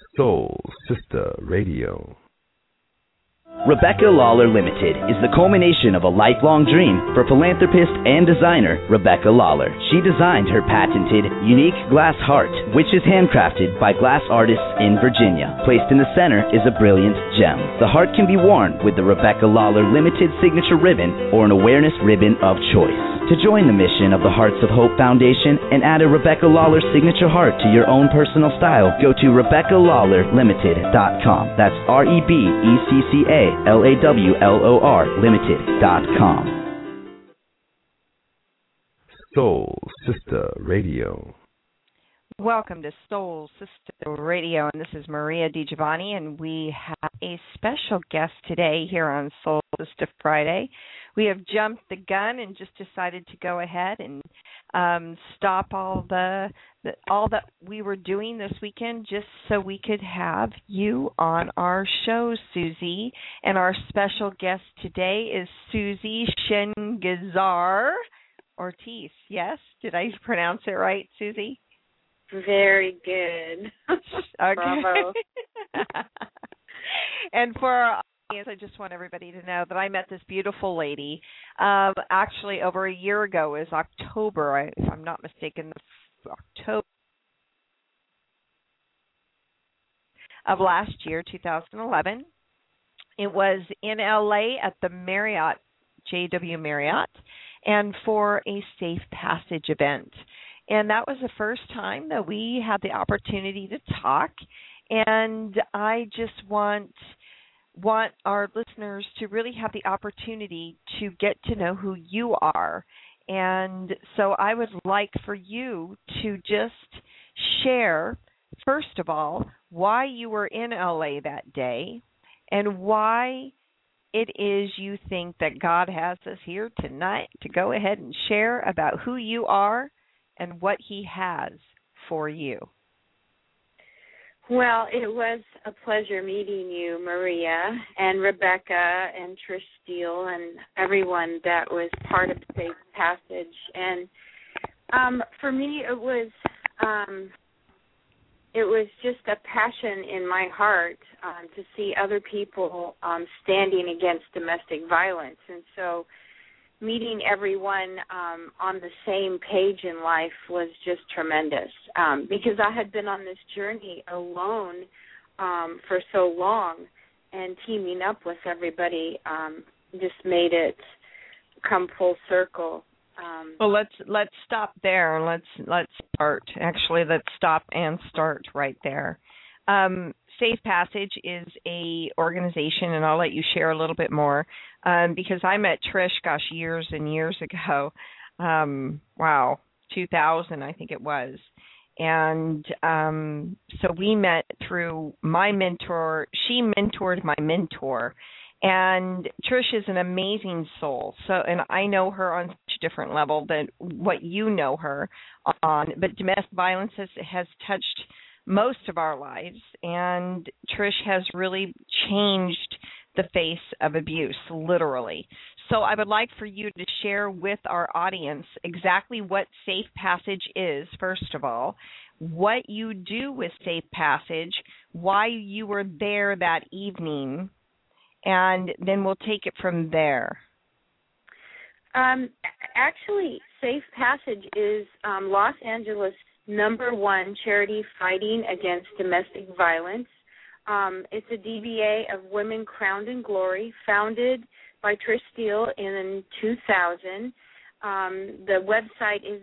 Soul Sister Radio. Rebecca Lawler Limited is the culmination of a lifelong dream for philanthropist and designer Rebecca Lawler. She designed her patented, unique glass heart, which is handcrafted by glass artists in Virginia. Placed in the center is a brilliant gem. The heart can be worn with the Rebecca Lawler Limited signature ribbon or an awareness ribbon of choice. To join the mission of the Hearts of Hope Foundation and add a Rebecca Lawler signature heart to your own personal style, go to RebeccaLawlerLimited.com. That's RebeccaLawlor Limited.com. Soul Sister Radio. Welcome to Soul Sister Radio, and this is Maria DiGiovanni, and we have a special guest today here on Soul Sister Friday. We have jumped the gun and just decided to go ahead and stop all that we were doing this weekend just so we could have you on our show, Susie. And our special guest today is Susie Shengazar Ortiz. Yes? Did I pronounce it right, Susie? Very good. Okay. Bravo. And for our audience, I just want everybody to know that I met this beautiful lady actually over a year ago. It was October, if I'm not mistaken, October of last year, 2011. It was in LA at the Marriott, JW Marriott, and for a Safe Passage event. And that was the first time that we had the opportunity to talk. And I just want our listeners to really have the opportunity to get to know who you are. And so I would like for you to just share, first of all, why you were in LA that day and why it is you think that God has us here tonight to go ahead and share about who you are and what He has for you. Well, it was a pleasure meeting you, Maria, and Rebecca, and Trish Steele, and everyone that was part of Safe Passage. And for me, it was just a passion in my heart to see other people standing against domestic violence. And so meeting everyone on the same page in life was just tremendous because I had been on this journey alone for so long, and teaming up with everybody just made it come full circle. Well, let's stop there. Let's start. Actually, let's stop and start right there. Safe Passage is a organization, and I'll let you share a little bit more, because I met Trish, years and years ago. 2000, I think it was. And so we met through my mentor. She mentored my mentor. And Trish is an amazing soul. So, and I know her on such a different level than what you know her on. But domestic violence has touched most of our lives, and Trish has really changed the face of abuse, literally. So I would like for you to share with our audience exactly what Safe Passage is, first of all, what you do with Safe Passage, why you were there that evening, and then we'll take it from there. Actually, Safe Passage is Los Angeles' #1 charity fighting against domestic violence. It's a DBA of Women Crowned in Glory, founded by Trish Steele in 2000. The website is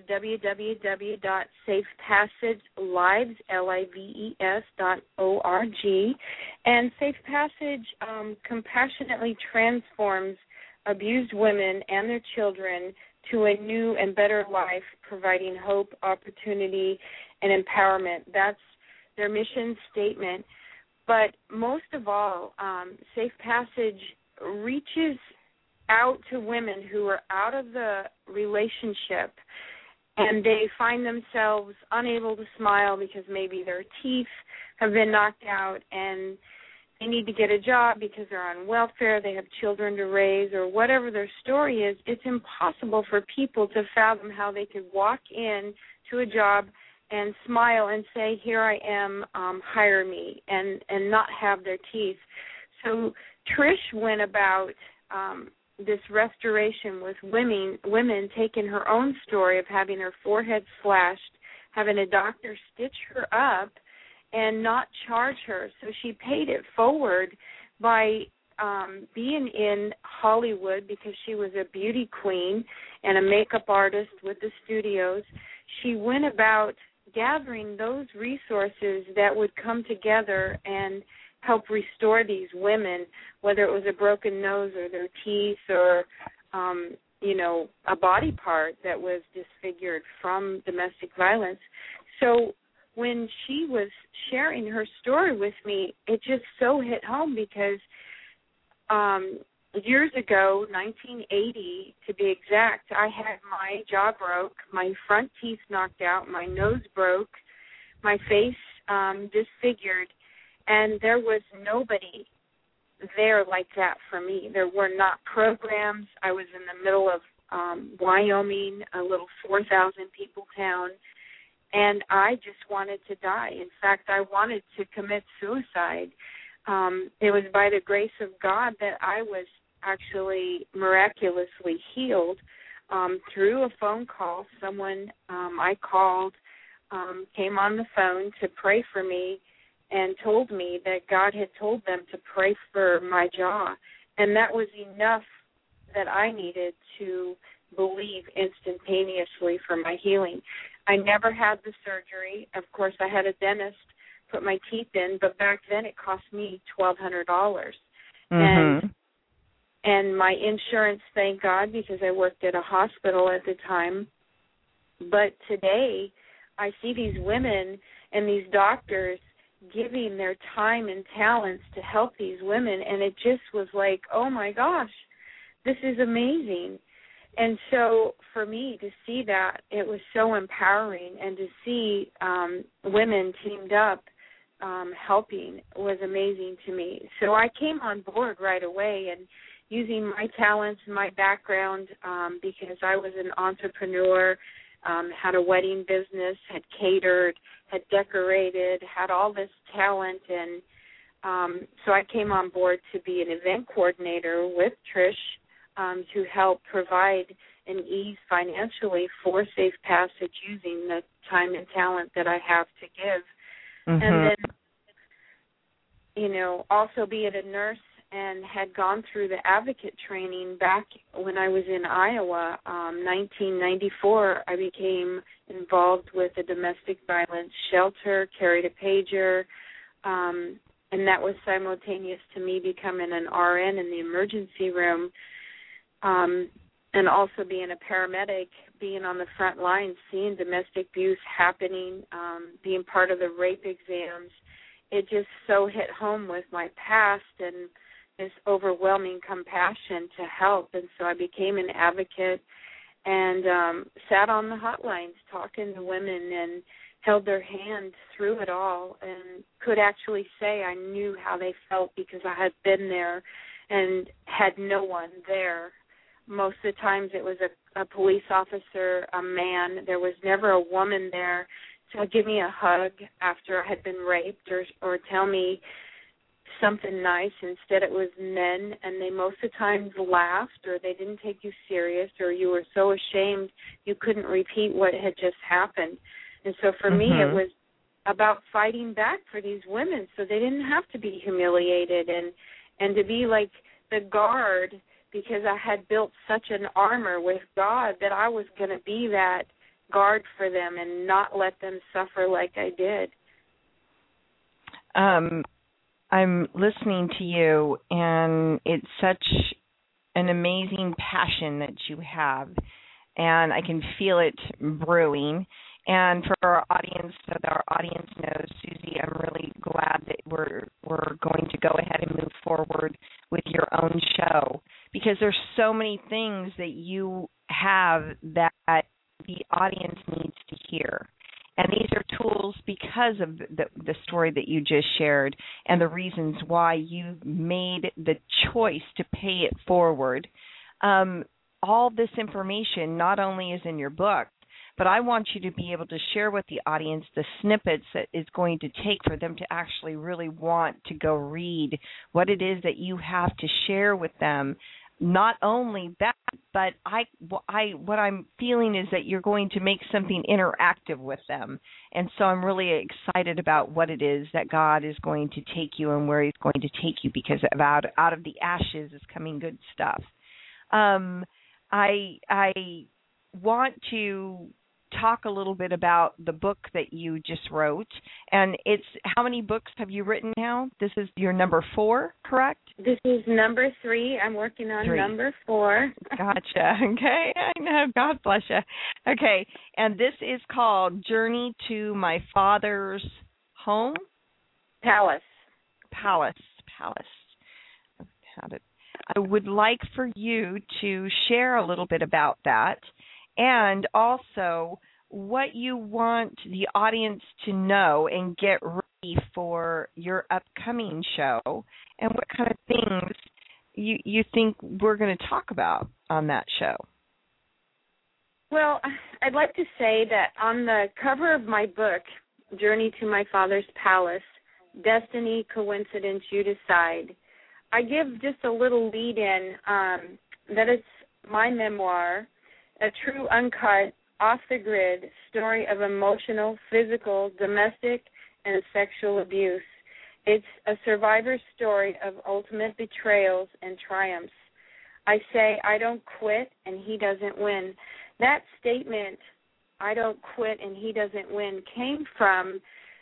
www.safepassagelives.org. And Safe Passage compassionately transforms abused women and their children to a new and better life, providing hope, opportunity, and empowerment. That's their mission statement. But most of all, Safe Passage reaches out to women who are out of the relationship and they find themselves unable to smile because maybe their teeth have been knocked out and they need to get a job because they're on welfare, they have children to raise, or whatever their story is. It's impossible for people to fathom how they could walk in to a job and smile and say, here I am, hire me, and not have their teeth. So Trish went about this restoration with women taking her own story of having her forehead slashed, having a doctor stitch her up and not charge her. So she paid it forward by being in Hollywood, because she was a beauty queen and a makeup artist with the studios. She went about gathering those resources that would come together and help restore these women, whether it was a broken nose or their teeth or, a body part that was disfigured from domestic violence. So when she was sharing her story with me, it just so hit home, because years ago, 1980 to be exact, I had my jaw broke, my front teeth knocked out, my nose broke, my face disfigured, and there was nobody there like that for me. There were not programs. I was in the middle of Wyoming, a little 4,000 people town, and I just wanted to die. In fact, I wanted to commit suicide. It was by the grace of God that I was actually miraculously healed through a phone call. Someone I called came on the phone to pray for me and told me that God had told them to pray for my jaw. And that was enough that I needed to believe instantaneously for my healing. I never had the surgery. Of course, I had a dentist put my teeth in, but back then it cost me $1,200. Mm-hmm. And my insurance, thank God, because I worked at a hospital at the time. But today I see these women and these doctors giving their time and talents to help these women, and it just was like, oh my gosh, this is amazing. And so for me to see that, it was so empowering, and to see women teamed up helping was amazing to me. So I came on board right away, and using my talents and my background, because I was an entrepreneur, had a wedding business, had catered, had decorated, had all this talent, and so I came on board to be an event coordinator with Trish to help provide an ease financially for Safe Passage using the time and talent that I have to give. Mm-hmm. And then, also being a nurse, and had gone through the advocate training back when I was in Iowa, 1994. I became involved with a domestic violence shelter, carried a pager, and that was simultaneous to me becoming an RN in the emergency room, and also being a paramedic, being on the front lines, seeing domestic abuse happening, being part of the rape exams. It just so hit home with my past and this overwhelming compassion to help. And so I became an advocate and sat on the hotlines talking to women and held their hand through it all, and could actually say I knew how they felt because I had been there and had no one there. Most of the times it was a police officer, a man. There was never a woman there to give me a hug after I had been raped or tell me something nice. Instead it was men, and they most of the times laughed, or they didn't take you serious, or you were so ashamed you couldn't repeat what had just happened. And so for me it was about fighting back for these women so they didn't have to be humiliated, and to be like the guard, because I had built such an armor with God that I was going to be that guard for them and not let them suffer like I did. I'm listening to you, and it's such an amazing passion that you have, and I can feel it brewing. And for our audience, so that our audience knows, Susie, I'm really glad that we're going to go ahead and move forward with your own show, because there's so many things that you have that the audience needs to hear. And these are tools because of the story that you just shared and the reasons why you made the choice to pay it forward. All this information not only is in your book, but I want you to be able to share with the audience the snippets that it's going to take for them to actually really want to go read what it is that you have to share with them. Not only that, but what I'm feeling is that you're going to make something interactive with them. And so I'm really excited about what it is that God is going to take you and where he's going to take you, because out of the ashes is coming good stuff. I want to talk a little bit about the book that you just wrote. And it's, how many books have you written now? This is your number 4, correct? This is number 3. I'm working on 3. number 4. Gotcha. Okay. I know. God bless you. Okay. And this is called Journey to My Father's Home? Palace. I would like for you to share a little bit about that, and also what you want the audience to know and get ready for your upcoming show, and what kind of things you think we're going to talk about on that show. Well, I'd like to say that on the cover of my book, Journey to My Father's Palace, Destiny, Coincidence, You Decide, I give just a little lead-in that it's my memoir, a true, uncut, off-the-grid story of emotional, physical, domestic, and sexual abuse. It's a survivor's story of ultimate betrayals and triumphs. I say, I don't quit and he doesn't win. That statement, I don't quit and he doesn't win, came from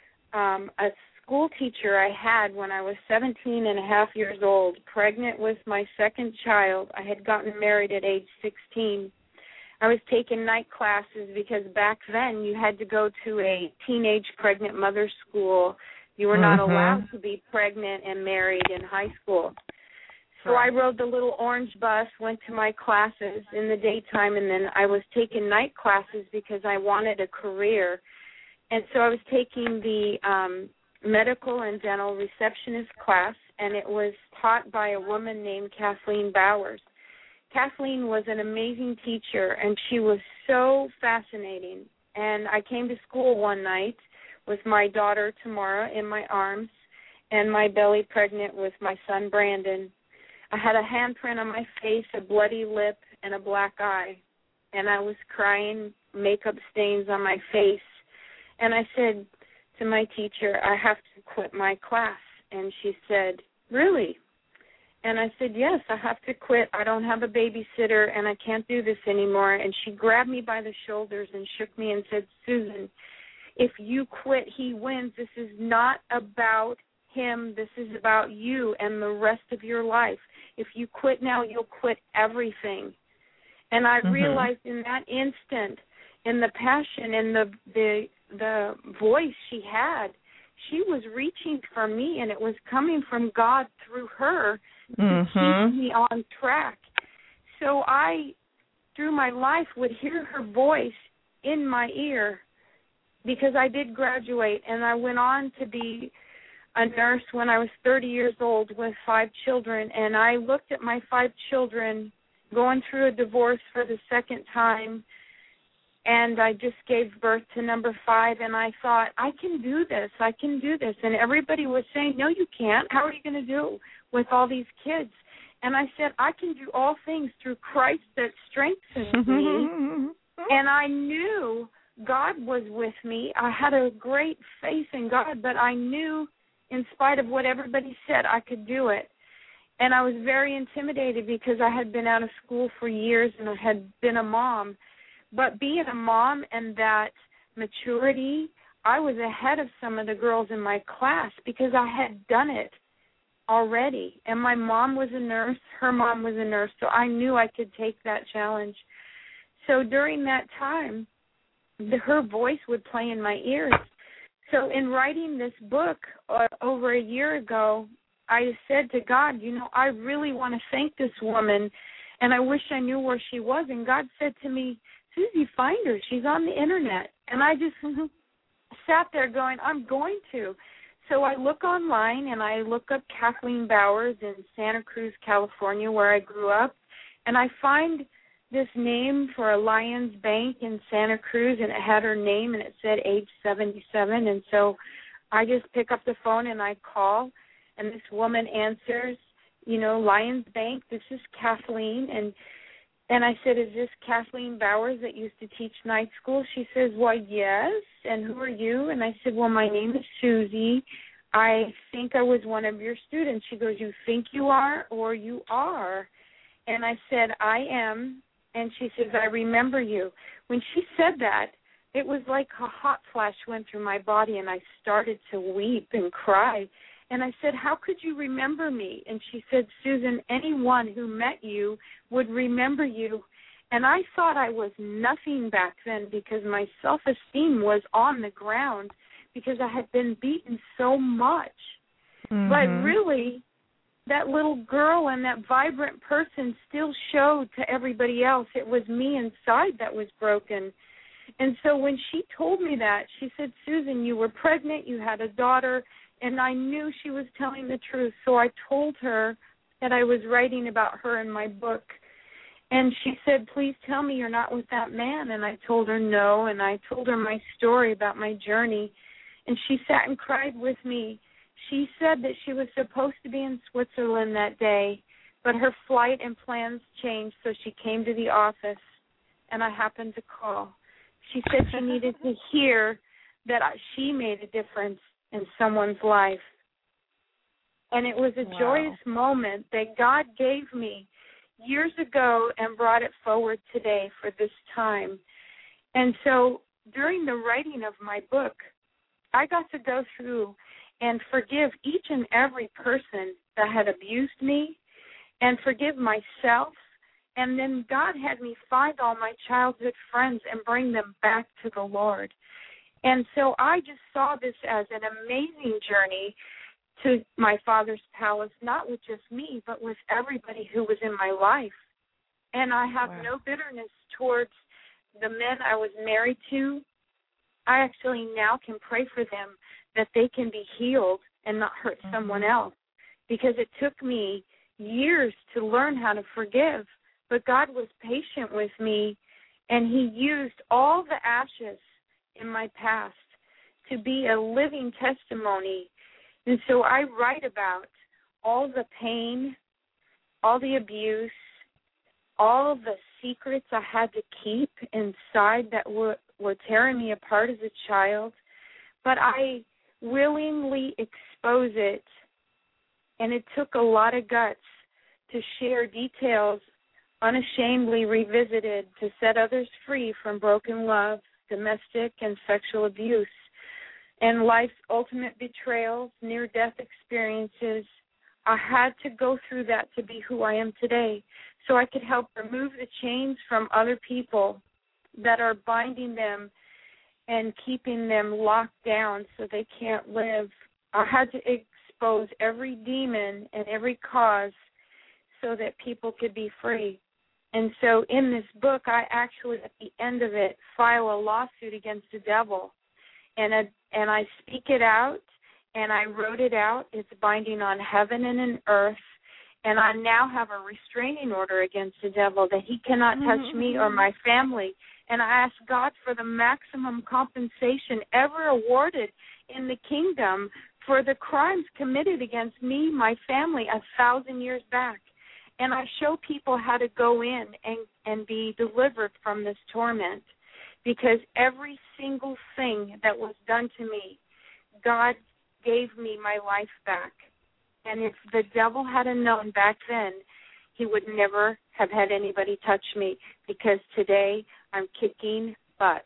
a school teacher I had when I was 17 and a half years old, pregnant with my second child. I had gotten married at age 16. I was taking night classes because back then you had to go to a teenage pregnant mother school. You were not allowed to be pregnant and married in high school. So I rode the little orange bus, went to my classes in the daytime, and then I was taking night classes because I wanted a career. And so I was taking the medical and dental receptionist class, and it was taught by a woman named Kathleen Bowers. Kathleen was an amazing teacher, and she was so fascinating. And I came to school one night with my daughter, Tamara, in my arms, and my belly pregnant with my son, Brandon. I had a handprint on my face, a bloody lip, and a black eye. And I was crying, makeup stains on my face. And I said to my teacher, I have to quit my class. And she said, really? And I said, yes, I have to quit. I don't have a babysitter, and I can't do this anymore. And she grabbed me by the shoulders and shook me and said, Susan, if you quit, he wins. This is not about him. This is about you and the rest of your life. If you quit now, you'll quit everything. And I realized in that instant, in the passion and the voice she had, she was reaching for me, and it was coming from God through her to keep me on track. So I, through my life, would hear her voice in my ear, because I did graduate, and I went on to be a nurse when I was 30 years old with 5 children, and I looked at my 5 children going through a divorce for the second time, and I just gave birth to number 5, and I thought, I can do this. And everybody was saying, no, you can't. How are you going to do with all these kids? And I said, I can do all things through Christ that strengthens me. And I knew God was with me. I had a great faith in God, but I knew in spite of what everybody said, I could do it. And I was very intimidated because I had been out of school for years and I had been a mom. But being a mom and that maturity, I was ahead of some of the girls in my class because I had done it already. And my mom was a nurse, her mom was a nurse, so I knew I could take that challenge. So during that time, her voice would play in my ears. So in writing this book over a year ago, I said to God, I really want to thank this woman, and I wish I knew where she was. And God said to me, Susie, find her. She's on the Internet. And I just sat there going, I'm going to. So I look online, and I look up Kathleen Bowers in Santa Cruz, California, where I grew up, and I find this name for a Lions Bank in Santa Cruz, and it had her name, and it said age 77. And so I just pick up the phone and I call, and this woman answers, Lions Bank, this is Kathleen. And I said, is this Kathleen Bowers that used to teach night school? She says, why, yes. And who are you? And I said, well, my name is Susie. I think I was one of your students. She goes, you think you are or you are? And I said, I am. And she says, I remember you. When she said that, it was like a hot flash went through my body, and I started to weep and cry. And I said, how could you remember me? And she said, Susan, anyone who met you would remember you. And I thought I was nothing back then because my self-esteem was on the ground because I had been beaten so much. Mm-hmm. But really, that little girl and that vibrant person still showed to everybody else it was me inside that was broken. And so when she told me that, she said, Susan, you were pregnant, you had a daughter, and I knew she was telling the truth. So I told her that I was writing about her in my book. And she said, please tell me you're not with that man. And I told her no, and I told her my story about my journey. And she sat and cried with me. She said that she was supposed to be in Switzerland that day, but her flight and plans changed, so she came to the office, and I happened to call. She said she needed to hear that she made a difference in someone's life. And it was a joyous moment that God gave me years ago and brought it forward today for this time. And so during the writing of my book, I got to go through and forgive each and every person that had abused me and forgive myself. And then God had me find all my childhood friends and bring them back to the Lord. And so I just saw this as an amazing journey to my Father's palace, not with just me, but with everybody who was in my life. And I have no bitterness towards the men I was married to. I actually now can pray for them that they can be healed and not hurt someone else, because it took me years to learn how to forgive. But God was patient with me, and he used all the ashes in my past to be a living testimony. And so I write about all the pain, all the abuse, all of the secrets I had to keep inside that were tearing me apart as a child. But I willingly expose it, and it took a lot of guts to share details unashamedly revisited to set others free from broken love, domestic and sexual abuse, and life's ultimate betrayals, near-death experiences. I had to go through that to be who I am today, so I could help remove the chains from other people that are binding them and keeping them locked down so they can't live. I had to expose every demon and every cause so that people could be free. And so in this book, I actually, at the end of it, file a lawsuit against the devil. And I speak it out, and I wrote it out. It's binding on heaven and on earth. And I now have a restraining order against the devil that he cannot touch me or my family. And I ask God for the maximum compensation ever awarded in the kingdom for the crimes committed against me, my family, 1,000 years back. And I show people how to go in and be delivered from this torment, because every single thing that was done to me, God gave me my life back. And if the devil had known back then, he would never have had anybody touch me, because today I'm kicking butt.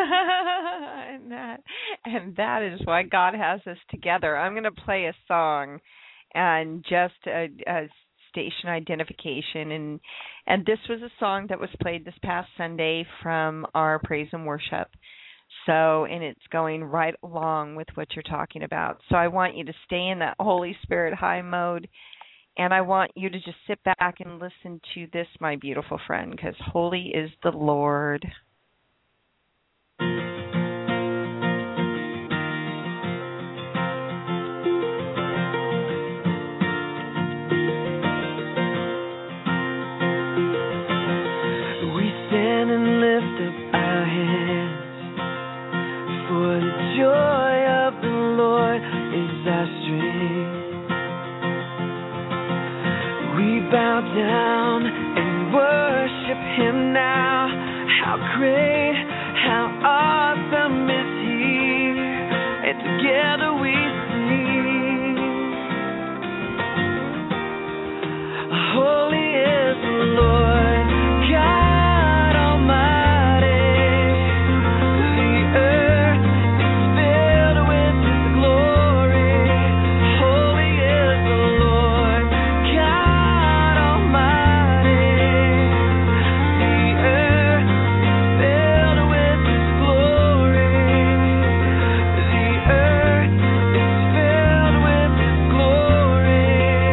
and that is why God has us together. I'm going to play a song and just a station identification, and this was a song that was played this past Sunday from our praise and worship. So, and it's going right along with what you're talking about. So I want you to stay in that Holy Spirit high mode, and I want you to just sit back and listen to this, my beautiful friend, because holy is the Lord. We bow down and worship him now. How great, how awesome is he, and together we sing. Holy is the Lord God Almighty. The earth is filled with his glory. Holy is the Lord God Almighty. The earth is filled with his glory. The earth is filled with his glory.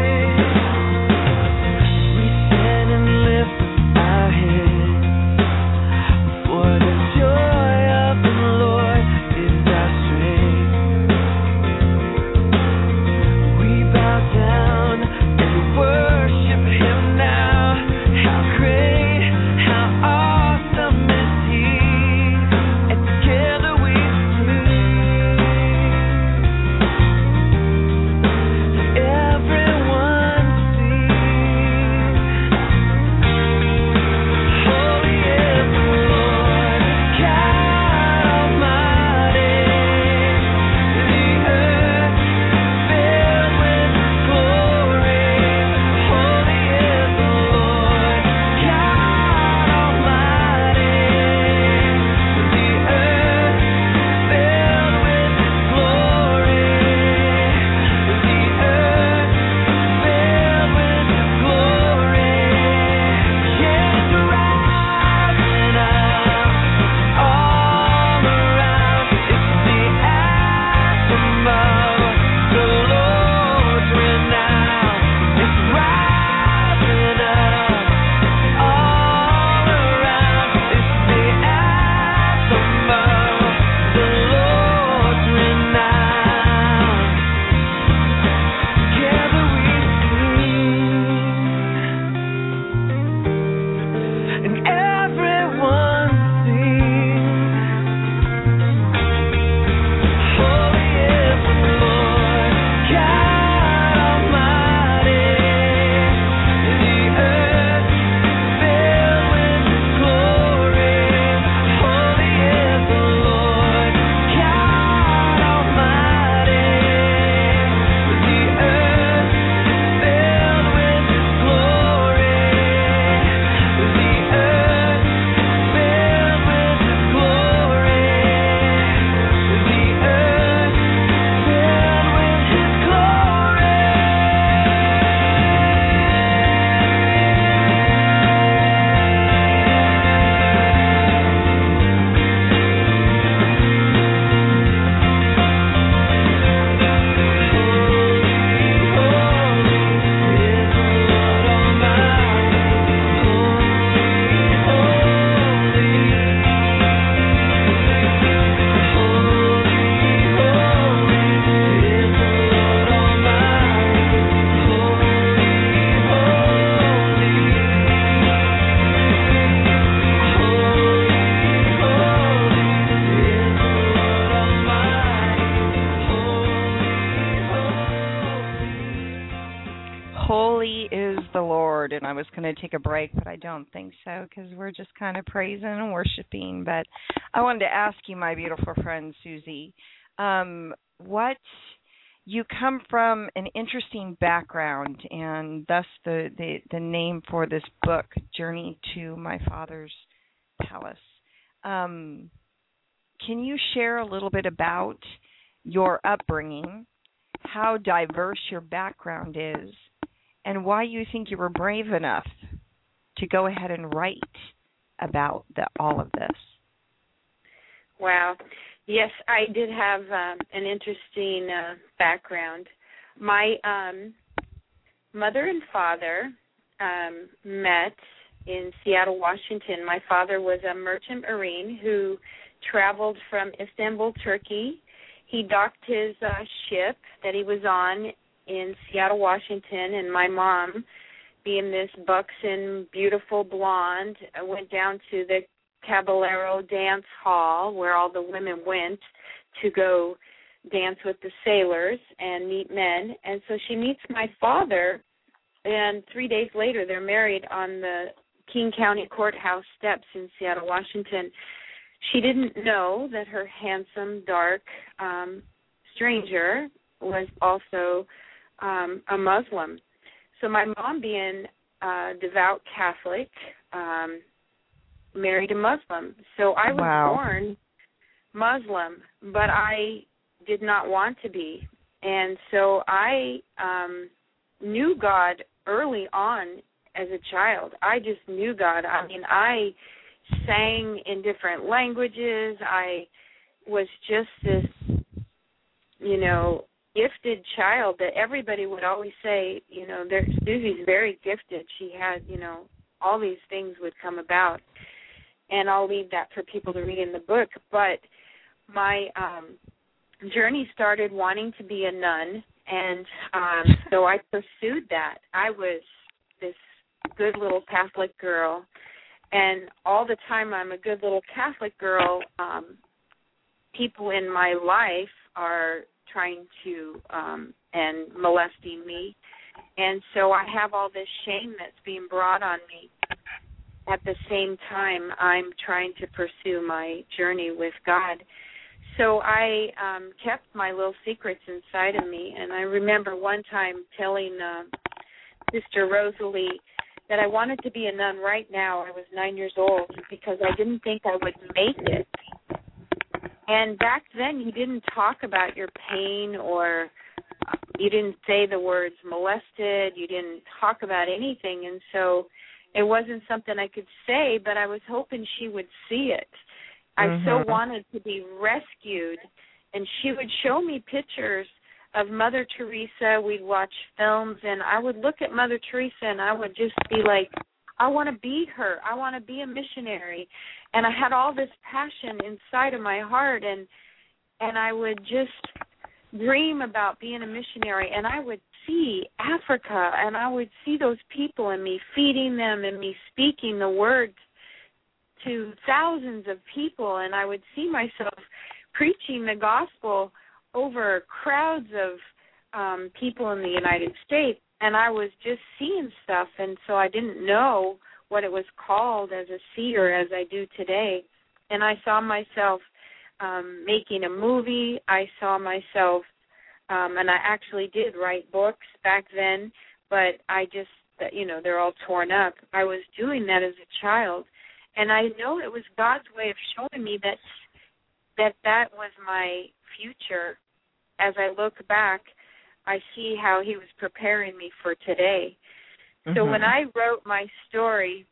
We stand and lift our heads, for the joy of the Lord is our strength. We bow down and worship him now. How great, how awesome is he, and together we sing. Everyone sing. Holy is the Lord God Almighty. The earth is filled with his glory. Holy is the Lord God Almighty. The earth is filled with his glory. The earth is filled with his glory. Yes, rising up all around. It's the anthem of the Lord's renown. It's rising up all around. It's the anthem of the Lord's renown. Together we sing, and everyone sings. Holy is the Lord God Almighty. The earth is filled with his glory. Holy is the Lord God Almighty. The earth is filled with his glory. The earth is filled with his glory. The earth is filled with his glory. Holy is the Lord. And I was going to take a break, but I don't think so, because we're just kind of praising and worshiping. But I wanted to ask you, my beautiful friend Susie, what you come from an interesting background, and thus the name for this book, Journey to My Father's Palace. Can you share a little bit about your upbringing, how diverse your background is, and why you think you were brave enough to go ahead and write about all of this? Wow. Yes, I did have an interesting background. My mother and father met in Seattle, Washington. My father was a merchant marine who traveled from Istanbul, Turkey. He docked his ship that he was on in Seattle, Washington, and my mom, being this buxom, beautiful blonde, went down to the Caballero dance hall where all the women went to go dance with the sailors and meet men. And so she meets my father And 3 days later, they're married on the King County Courthouse steps in Seattle, Washington. She didn't know that her handsome, dark stranger was also a Muslim. So my mom, being a devout Catholic, married a Muslim. So I was born Muslim, but I did not want to be. And so I knew God early on as a child. I just knew God. I mean, I sang in different languages. I was just this, gifted child that everybody would always say, Susie's very gifted. She had, all these things would come about. And I'll leave that for people to read in the book. But my journey started wanting to be a nun, and so I pursued that. I was this good little Catholic girl, and all the time I'm a good little Catholic girl, people in my life are trying to and molesting me, and so I have all this shame that's being brought on me. At the same time, I'm trying to pursue my journey with God. So I kept my little secrets inside of me, and I remember one time telling Sister Rosalie that I wanted to be a nun right now. I was 9 years old because I didn't think I would make it. And back then, you didn't talk about your pain, or you didn't say the words molested. You didn't talk about anything, and so it wasn't something I could say, but I was hoping she would see it. I so wanted to be rescued, and she would show me pictures of Mother Teresa. We'd watch films, and I would look at Mother Teresa, and I would just be like, I want to be her. I want to be a missionary. And I had all this passion inside of my heart, and I would just dream about being a missionary, and I would see Africa, and I would see those people and me feeding them and me speaking the words to thousands of people, and I would see myself preaching the gospel over crowds of people in the United States, and I was just seeing stuff, and so I didn't know what it was called as a seer as I do today. And I saw myself making a movie. I saw myself, and I actually did write books back then, but I just, they're all torn up. I was doing that as a child, and I know it was God's way of showing me that was my future. As I look back, I see how he was preparing me for today. So when I wrote my story,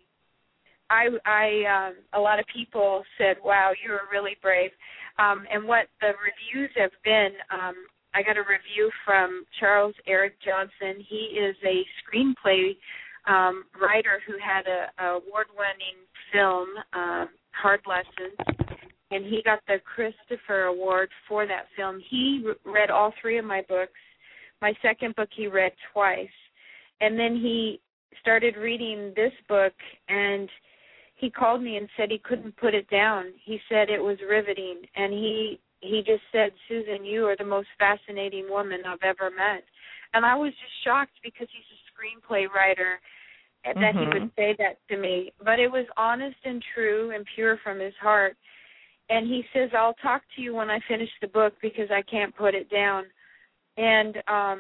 I a lot of people said, wow, you were really brave. And what the reviews have been, I got a review from Charles Eric Johnson. He is a screenplay writer who had a award-winning film, Hard Lessons, and he got the Christopher Award for that film. He read all three of my books. My second book he read twice. And then he started reading this book, and he called me and said he couldn't put it down. He said it was riveting, and he just said, Susan, you are the most fascinating woman I've ever met. And I was just shocked because he's a screenplay writer that he would say that to me. But it was honest and true and pure from his heart. And he says, I'll talk to you when I finish the book because I can't put it down. And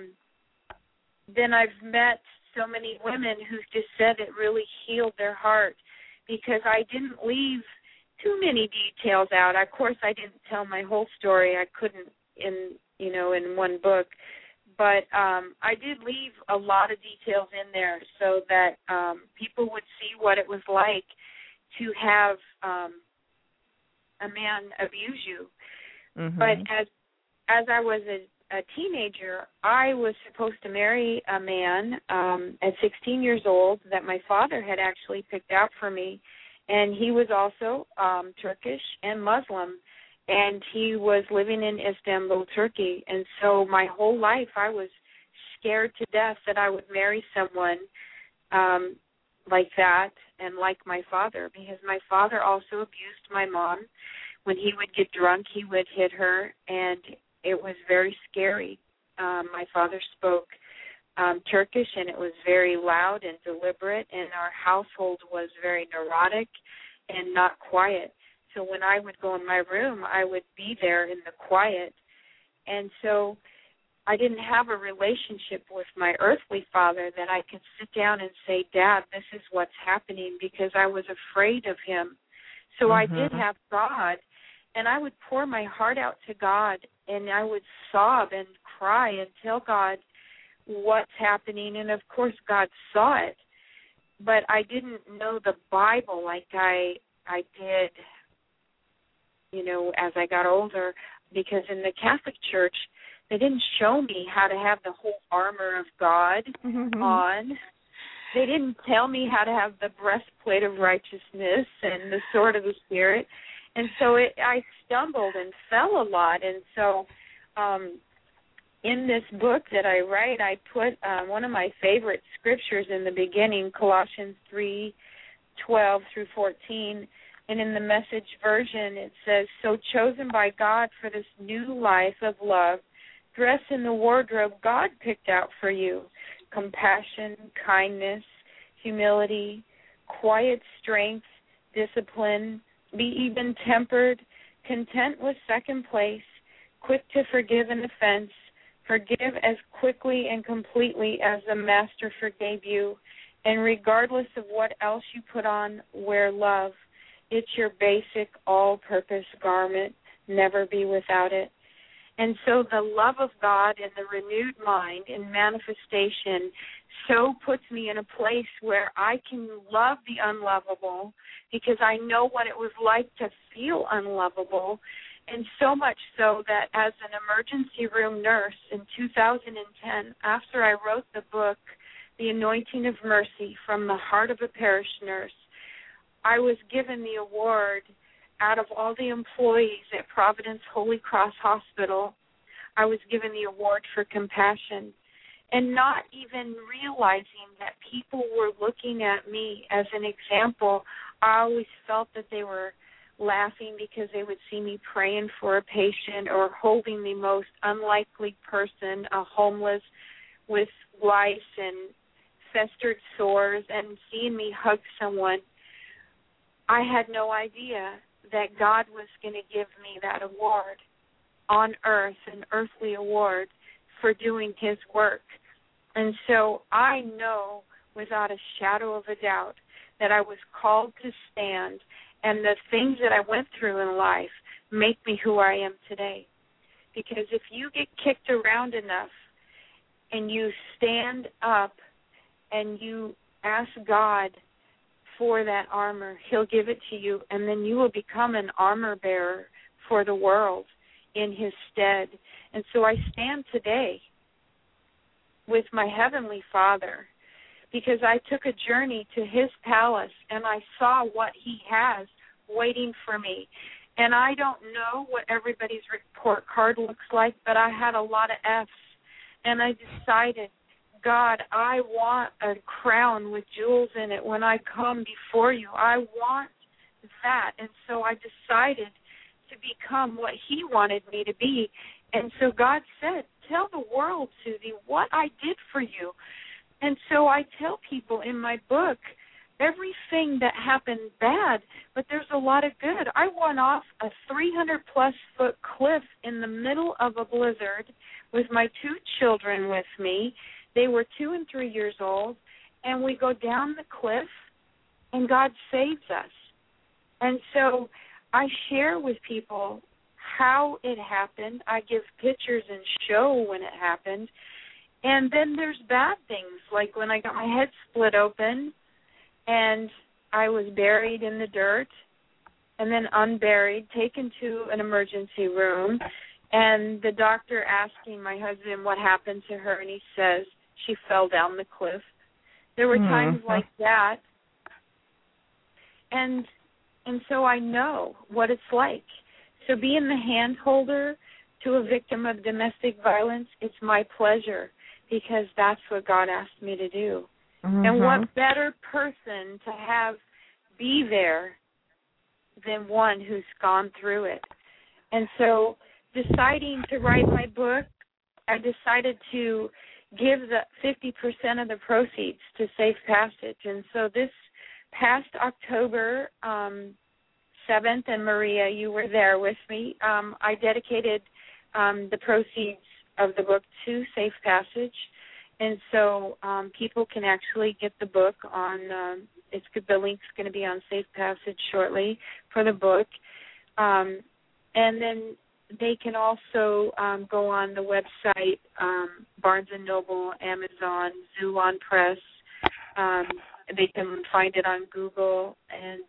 then I've met so many women who just said it really healed their heart because I didn't leave too many details out. Of course, I didn't tell my whole story. I couldn't in one book. But I did leave a lot of details in there so that people would see what it was like to have a man abuse you. But as I was a teenager, I was supposed to marry a man at 16 years old that my father had actually picked out for me, and he was also Turkish and Muslim, and he was living in Istanbul, Turkey. And so my whole life I was scared to death that I would marry someone like that and like my father, because my father also abused my mom. When he would get drunk, he would hit her, and it was very scary. My father spoke Turkish, and it was very loud and deliberate, and our household was very neurotic and not quiet. So when I would go in my room, I would be there in the quiet. And so I didn't have a relationship with my earthly father that I could sit down and say, Dad, this is what's happening, because I was afraid of him. So I did have God, and I would pour my heart out to God, and I would sob and cry and tell God what's happening. And, of course, God saw it. But I didn't know the Bible like I did, as I got older, because in the Catholic Church, they didn't show me how to have the whole armor of God on. They didn't tell me how to have the breastplate of righteousness and the sword of the Spirit. And so I stumbled and fell a lot. And so in this book that I write, I put one of my favorite scriptures in the beginning, Colossians 3:12 through 14. And in the Message version, it says, so chosen by God for this new life of love, dress in the wardrobe God picked out for you: compassion, kindness, humility, quiet strength, discipline, be even-tempered, content with second place, quick to forgive an offense, forgive as quickly and completely as the Master forgave you, and regardless of what else you put on, wear love. It's your basic all-purpose garment. Never be without it. And so the love of God and the renewed mind in manifestation so puts me in a place where I can love the unlovable, because I know what it was like to feel unlovable. And so much so that as an emergency room nurse in 2010, after I wrote the book, The Anointing of Mercy, from the heart of a parish nurse, I was given the award out of all the employees at Providence Holy Cross Hospital. I was given the award for compassion, and not even realizing that people were looking at me as an example. I always felt that they were laughing because they would see me praying for a patient or holding the most unlikely person, a homeless with lice and festered sores, and seeing me hug someone. I had no idea that God was going to give me that award on earth, an earthly award for doing his work. And so I know without a shadow of a doubt that I was called to stand, and the things that I went through in life make me who I am today. Because if you get kicked around enough and you stand up and you ask God for that armor, he'll give it to you, and then you will become an armor bearer for the world in his stead. And so I stand today with my Heavenly Father because I took a journey to his palace and I saw what he has waiting for me. And I don't know what everybody's report card looks like, but I had a lot of F's. And I decided, God, I want a crown with jewels in it when I come before you. I want that. And so I decided to become what he wanted me to be. And so God said, tell the world, Susie, what I did for you. And so I tell people in my book everything that happened bad, but there's a lot of good. I went off a 300-plus foot cliff in the middle of a blizzard with my 2 children with me. They were 2 and 3 years old, and we go down the cliff, and God saves us. And so I share with people how it happened. I give pictures and show when it happened. And then there's bad things, like when I got my head split open and I was buried in the dirt and then unburied, taken to an emergency room, and the doctor asking my husband what happened to her, and he says she fell down the cliff. There were times like that. And so I know what it's like. So being the hand holder to a victim of domestic violence, it's my pleasure because that's what God asked me to do. And what better person to have be there than one who's gone through it. And so deciding to write my book, I decided to give the 50% of the proceeds to Safe Passage. And so this past October 7th, and Maria, you were there with me, I dedicated the proceeds of the book to Safe Passage. And so people can actually get the book on, the link's going to be on Safe Passage shortly for the book. And then they can also go on the website, Barnes & Noble, Amazon, Zulon Press. They can find it on Google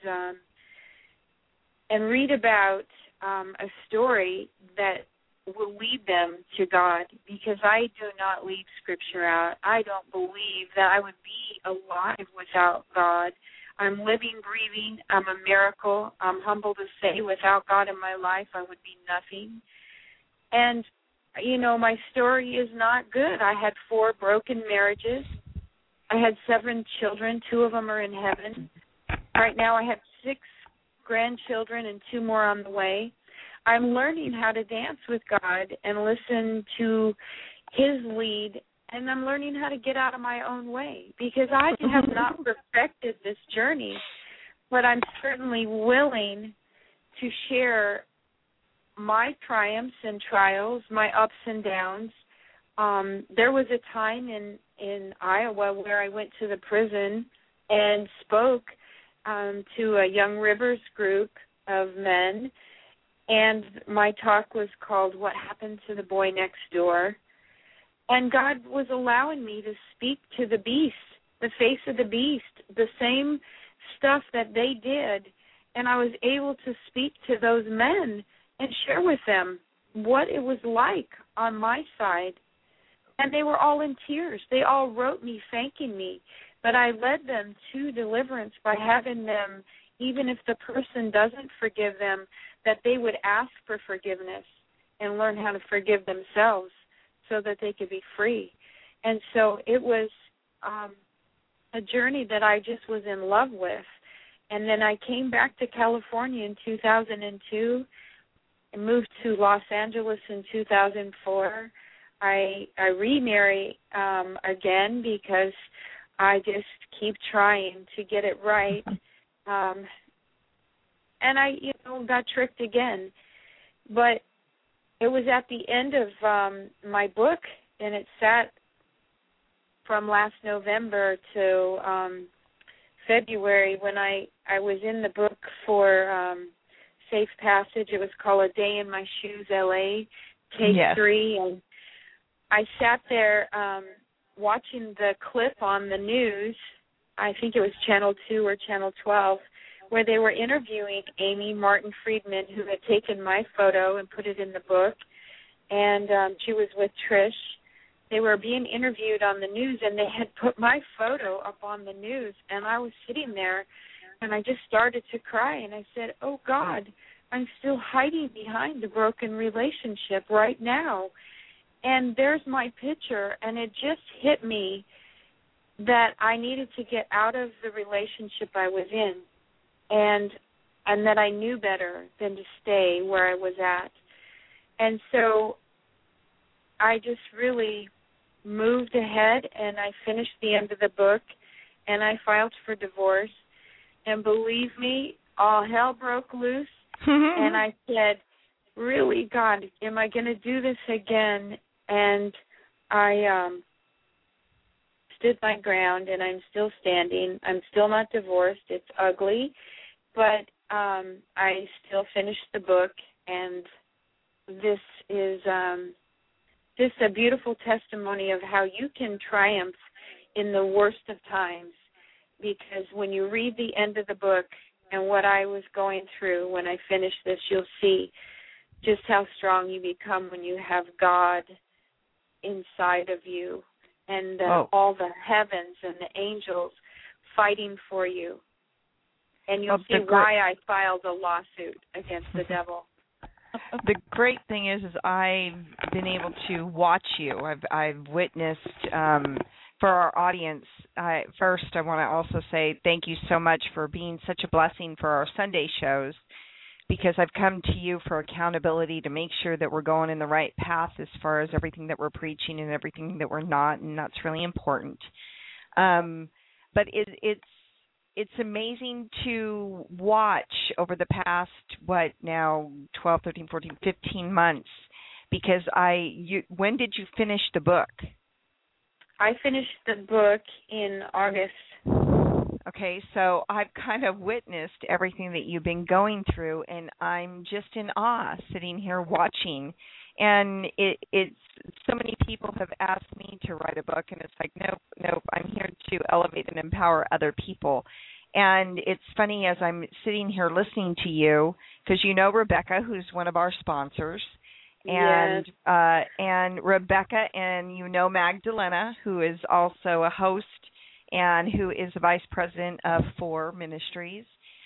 and read about a story that will lead them to God, because I do not leave Scripture out. I don't believe that I would be alive without God. I'm living, breathing. I'm a miracle. I'm humble to say without God in my life, I would be nothing. And, you know, my story is not good. I had 4 broken marriages. I had 7 children. 2 of them are in heaven. Right now I have 6 grandchildren and 2 more on the way. I'm learning how to dance with God and listen to His lead, and I'm learning how to get out of my own way, because I have not perfected this journey, but I'm certainly willing to share my triumphs and trials, my ups and downs. There was a time in Iowa where I went to the prison and spoke to a Young Rivers group of men, and my talk was called What Happened to the Boy Next Door. And God was allowing me to speak to the beast, the face of the beast, the same stuff that they did. And I was able to speak to those men and share with them what it was like on my side. And they were all in tears. They all wrote me thanking me. But I led them to deliverance by having them, even if the person doesn't forgive them, that they would ask for forgiveness and learn how to forgive themselves so that they could be free. And so it was a journey that I just was in love with. And then I came back to California in 2002 and moved to Los Angeles in 2004. I remarry again because I just keep trying to get it right. And I, got tricked again. But it was at the end of my book, and it sat from last November to February when I was in the book for Safe Passage. It was called A Day in My Shoes, L.A., Take 3. And I sat there watching the clip on the news. I think it was Channel 2 or Channel 12, where they were interviewing Amy Martin Friedman, who had taken my photo and put it in the book, and she was with Trish. They were being interviewed on the news, and they had put my photo up on the news, and I was sitting there, and I just started to cry, and I said, oh, God, I'm still hiding behind the broken relationship right now. And there's my picture, and it just hit me that I needed to get out of the relationship I was in, and that I knew better than to stay where I was at. And so I just really moved ahead, and I finished the end of the book, and I filed for divorce. And believe me, all hell broke loose, and I said, really, God, am I going to do this again? And I stood my ground, and I'm still standing. I'm still not divorced. It's ugly, but I still finished the book, and this is just a beautiful testimony of how you can triumph in the worst of times, because when you read the end of the book and what I was going through when I finished this, you'll see just how strong you become when you have God inside of you, and all the heavens and the angels fighting for you. And you'll see why I filed a lawsuit against the devil. The great thing is I've been able to watch you. I've witnessed, for our audience, first I want to also say thank you so much for being such a blessing for our Sunday shows. because I've come to you for accountability to make sure that we're going in the right path as far as everything that we're preaching and everything that we're not, and that's really important. But it's amazing to watch over the past, 12, 13, 14, 15 months, because when did you finish the book? I finished the book in August. Okay, so I've kind of witnessed everything that you've been going through, and I'm just in awe sitting here watching. And it's so many people have asked me to write a book, and it's like, nope, I'm here to elevate and empower other people. And it's funny as I'm sitting here listening to you, because you know Rebecca, who's one of our sponsors, and yes. And Rebecca, and you know Magdalena, who is also a host and who is the vice president of 4 Ministries.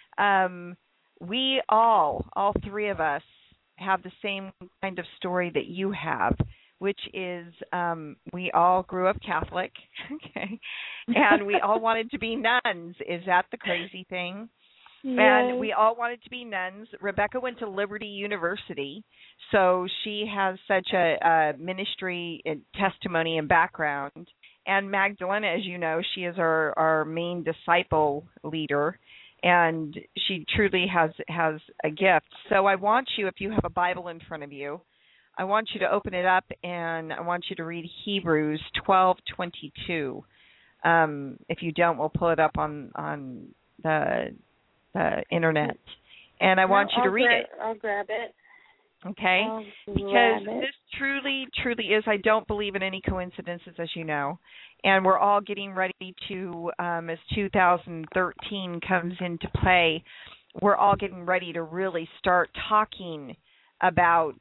We all three of us, have the same kind of story that you have, which is we all grew up Catholic, okay, and we all wanted to be nuns. Is that the crazy thing? Yes. And we all wanted to be nuns. Rebecca went to Liberty University, so she has such a ministry and testimony and background. And Magdalena, as you know, she is our main disciple leader, and she truly has a gift. So I want you, if you have a Bible in front of you, I want you to open it up, and I want you to read Hebrews 12:22. If you don't, we'll pull it up on the internet. And I want you to read it. I'll grab it. Okay? Because this truly is, I don't believe in any coincidences, as you know. And we're all getting ready to, as 2013 comes into play, we're all getting ready to really start talking about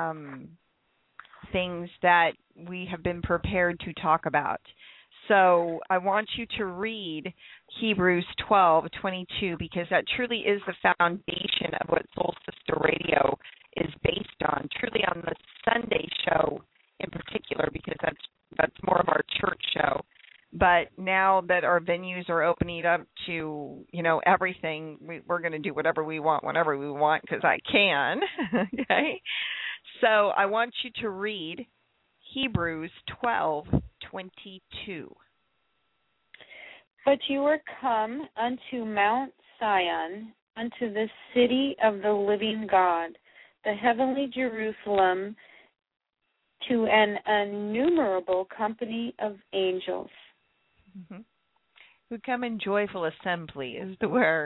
things that we have been prepared to talk about. So I want you to read Hebrews 12:22, because that truly is the foundation of what Soul Sister Radio is based on, truly on the Sunday show in particular, because that's more of our church show. But now that our venues are opening up to, everything, we're going to do whatever we want, whenever we want, because I can. Okay? So I want you to read Hebrews 12:22. But you are come unto Mount Sion, unto the city of the living God, the heavenly Jerusalem, to an innumerable company of angels. Mm-hmm. Who come in joyful assembly is where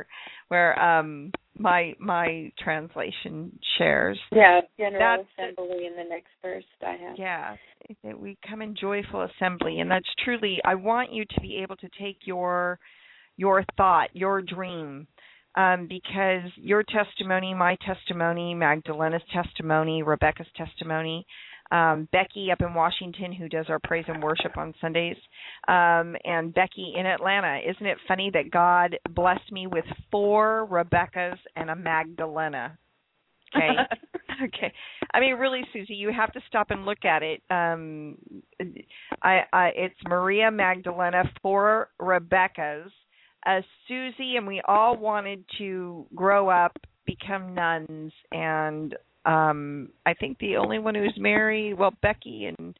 my translation shares. Yeah, general assembly in the next verse I have. Yeah, we come in joyful assembly, and that's truly, I want you to be able to take your thought, your dream, because your testimony, my testimony, Magdalena's testimony, Rebecca's testimony, Becky up in Washington, who does our praise and worship on Sundays, and Becky in Atlanta. Isn't it funny that God blessed me with 4 Rebeccas and a Magdalena? Okay. Okay. I mean, really, Susie, you have to stop and look at it. It's Maria Magdalena, 4 Rebeccas, Susie, and we all wanted to grow up, become nuns, and I think the only one who's married, Becky and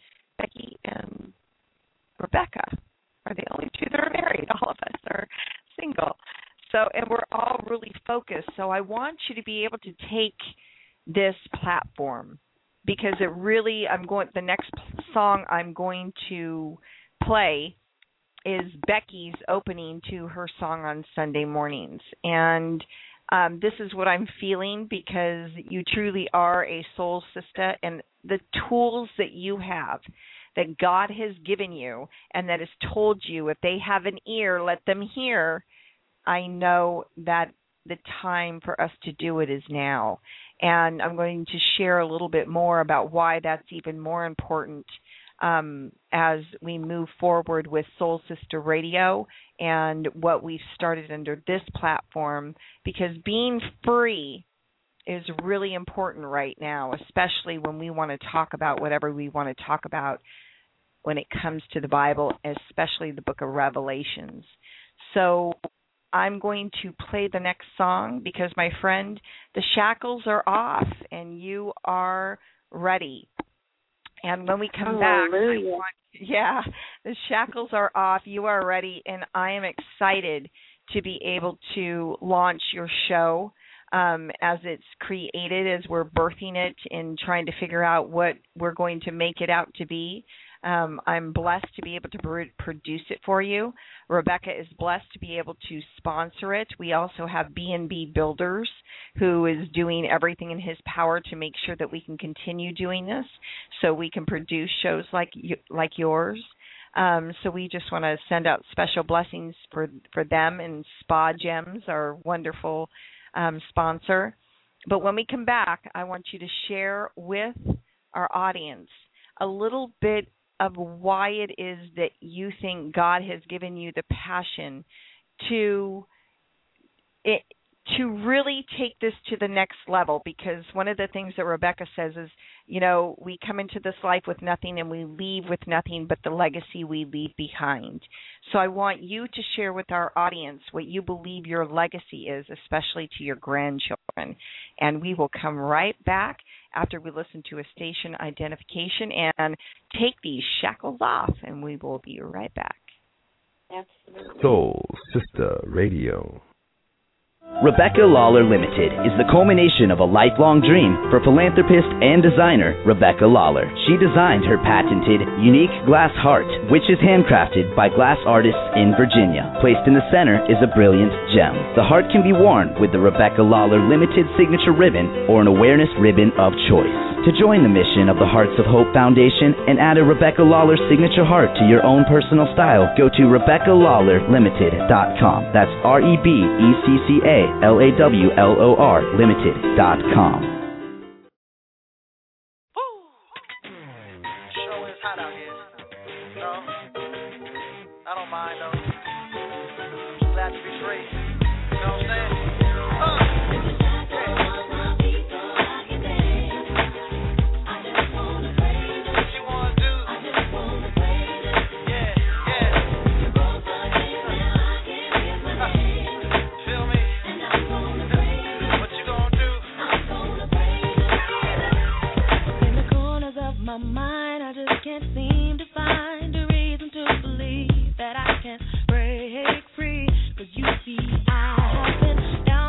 Rebecca are the only 2 that are married. All of us are single. So, and we're all really focused. So I want you to be able to take this platform, because it really, the next song I'm going to play is Becky's opening to her song on Sunday mornings. And this is what I'm feeling, because you truly are a soul sister, and the tools that you have, that God has given you and that has told you, if they have an ear, let them hear. I know that the time for us to do it is now. And I'm going to share a little bit more about why that's even more important as we move forward with Soul Sister Radio and what we've started under this platform, because being free is really important right now, especially when we want to talk about whatever we want to talk about when it comes to the Bible, especially the book of Revelations. So I'm going to play the next song because, my friend, the shackles are off and you are ready. And when we come back, the shackles are off, you are ready, and I am excited to be able to launch your show as it's created, as we're birthing it and trying to figure out what we're going to make it out to be. I'm blessed to be able to produce it for you. Rebecca is blessed to be able to sponsor it. We also have B&B Builders, who is doing everything in his power to make sure that we can continue doing this, so we can produce shows like yours. So we just want to send out special blessings for them and Spa Gems, our wonderful sponsor. But when we come back, I want you to share with our audience a little bit of why it is that you think God has given you the passion to really take this to the next level. Because one of the things that Rebecca says is, we come into this life with nothing and we leave with nothing but the legacy we leave behind. So I want you to share with our audience what you believe your legacy is, especially to your grandchildren. And we will come right back after we listen to a station identification and take these shackles off, and we will be right back. Absolutely. Soul Sister Radio. Rebecca Lawler Limited is the culmination of a lifelong dream for philanthropist and designer Rebecca Lawler. She designed her patented, unique glass heart, which is handcrafted by glass artists in Virginia. Placed in the center is a brilliant gem. The heart can be worn with the Rebecca Lawler Limited signature ribbon or an awareness ribbon of choice. To join the mission of the Hearts of Hope Foundation and add a Rebecca Lawler signature heart to your own personal style, go to RebeccaLawlerLimited.com. That's RebeccaLawlor Limited.com. Show is hot out here. No, I don't mind though. Just glad to be free. You know what I'm saying? My mind, I just can't seem to find a reason to believe that I can break free. 'Cause you see, I have been down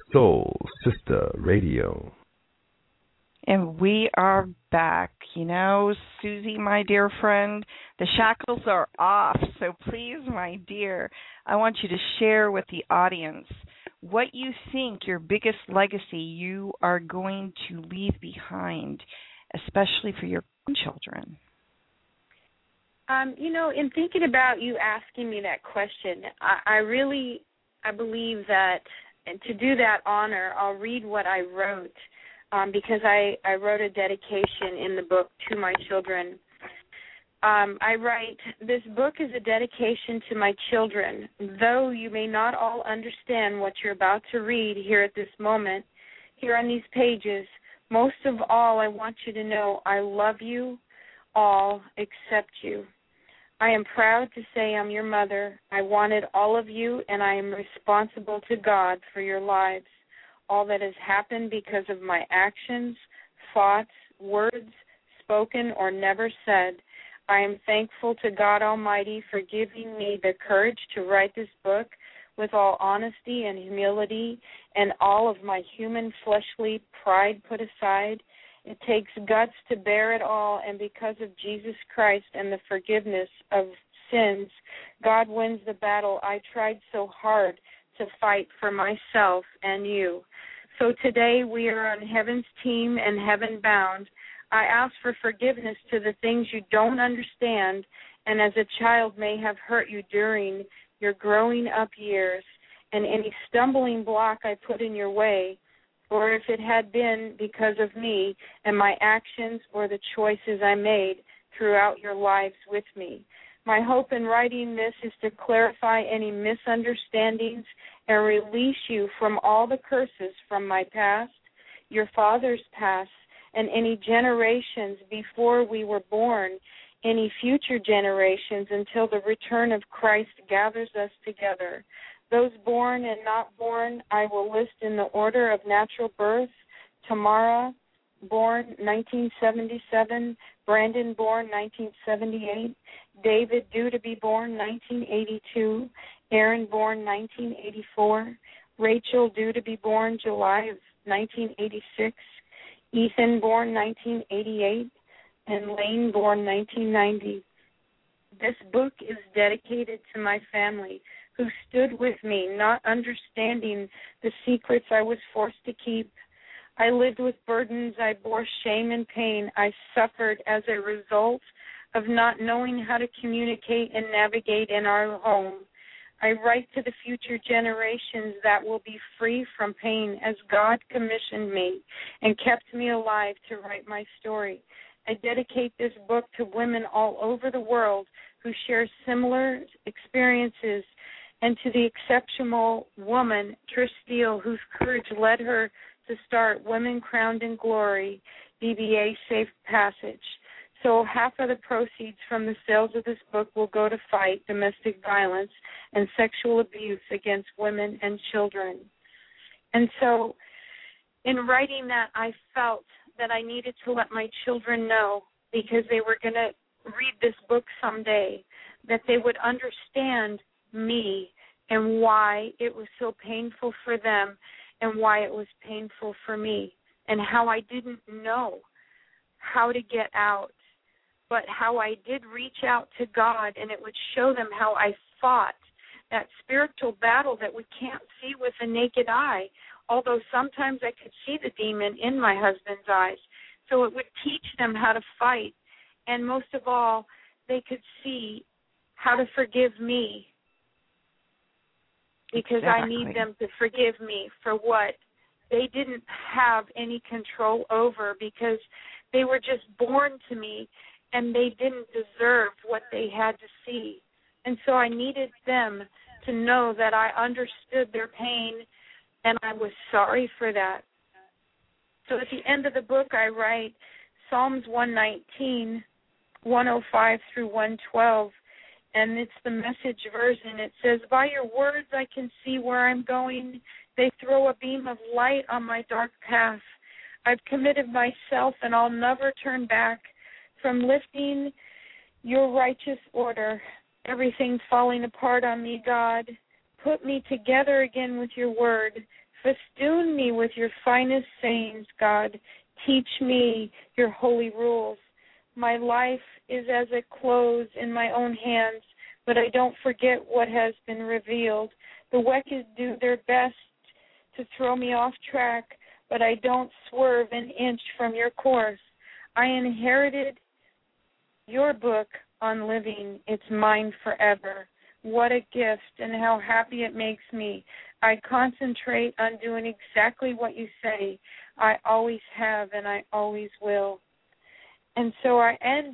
Soul Sister Radio. And we are back. You know, Susie, my dear friend, the shackles are off. So please, my dear, I want you to share with the audience what you think your biggest legacy you are going to leave behind, especially for your children. You know, in thinking about you asking me that question, I believe that, and to do that honor, I'll read what I wrote. Because I wrote a dedication in the book to my children. I write, this book is a dedication to my children. Though you may not all understand what you're about to read here at this moment, here on these pages, most of all I want you to know I love you all except you. I am proud to say I'm your mother. I wanted all of you, and I am responsible to God for your lives. All that has happened because of my actions, thoughts, words, spoken or never said. I am thankful to God Almighty for giving me the courage to write this book with all honesty and humility and all of my human fleshly pride put aside. It takes guts to bear it all, and because of Jesus Christ and the forgiveness of sins, God wins the battle I tried so hard to fight for myself and you. So today we are on heaven's team and heaven bound. I ask for forgiveness to the things you don't understand and as a child may have hurt you during your growing up years, and any stumbling block I put in your way, or if it had been because of me and my actions or the choices I made throughout your lives with me. My hope in writing this is to clarify any misunderstandings and release you from all the curses from my past, your father's past, and any generations before we were born, any future generations until the return of Christ gathers us together. Those born and not born, I will list in the order of natural birth. Tamara, born 1977, Brandon, born 1978, David, due to be born 1982, Aaron, born 1984, Rachel, due to be born July of 1986, Ethan, born 1988, and Lane, born 1990. This book is dedicated to my family who stood with me, not understanding the secrets I was forced to keep. I lived with burdens. I bore shame and pain. I suffered as a result of not knowing how to communicate and navigate in our home. I write to the future generations that will be free from pain as God commissioned me and kept me alive to write my story. I dedicate this book to women all over the world who share similar experiences, and to the exceptional woman, Trish Steele, whose courage led her to start Women Crowned in Glory, DBA Safe Passage. So half of the proceeds from the sales of this book will go to fight domestic violence and sexual abuse against women and children. And so in writing that, I felt that I needed to let my children know, because they were going to read this book someday, that they would understand me and why it was so painful for them and why it was painful for me, and how I didn't know how to get out, but how I did reach out to God, and it would show them how I fought that spiritual battle that we can't see with a naked eye, although sometimes I could see the demon in my husband's eyes. So it would teach them how to fight, and most of all, they could see how to forgive me, because Exactly. I need them to forgive me for what they didn't have any control over, because they were just born to me and they didn't deserve what they had to see. And so I needed them to know that I understood their pain and I was sorry for that. So at the end of the book I write Psalms 119, 105 through 112, and it's the Message version. It says, by your words I can see where I'm going. They throw a beam of light on my dark path. I've committed myself and I'll never turn back from lifting your righteous order. Everything's falling apart on me, God. Put me together again with your word. Festoon me with your finest sayings, God. Teach me your holy rules. My life is as it close in my own hands, but I don't forget what has been revealed. The wicked do their best to throw me off track, but I don't swerve an inch from your course. I inherited your book on living. It's mine forever. What a gift, and how happy it makes me. I concentrate on doing exactly what you say. I always have, and I always will. And so I end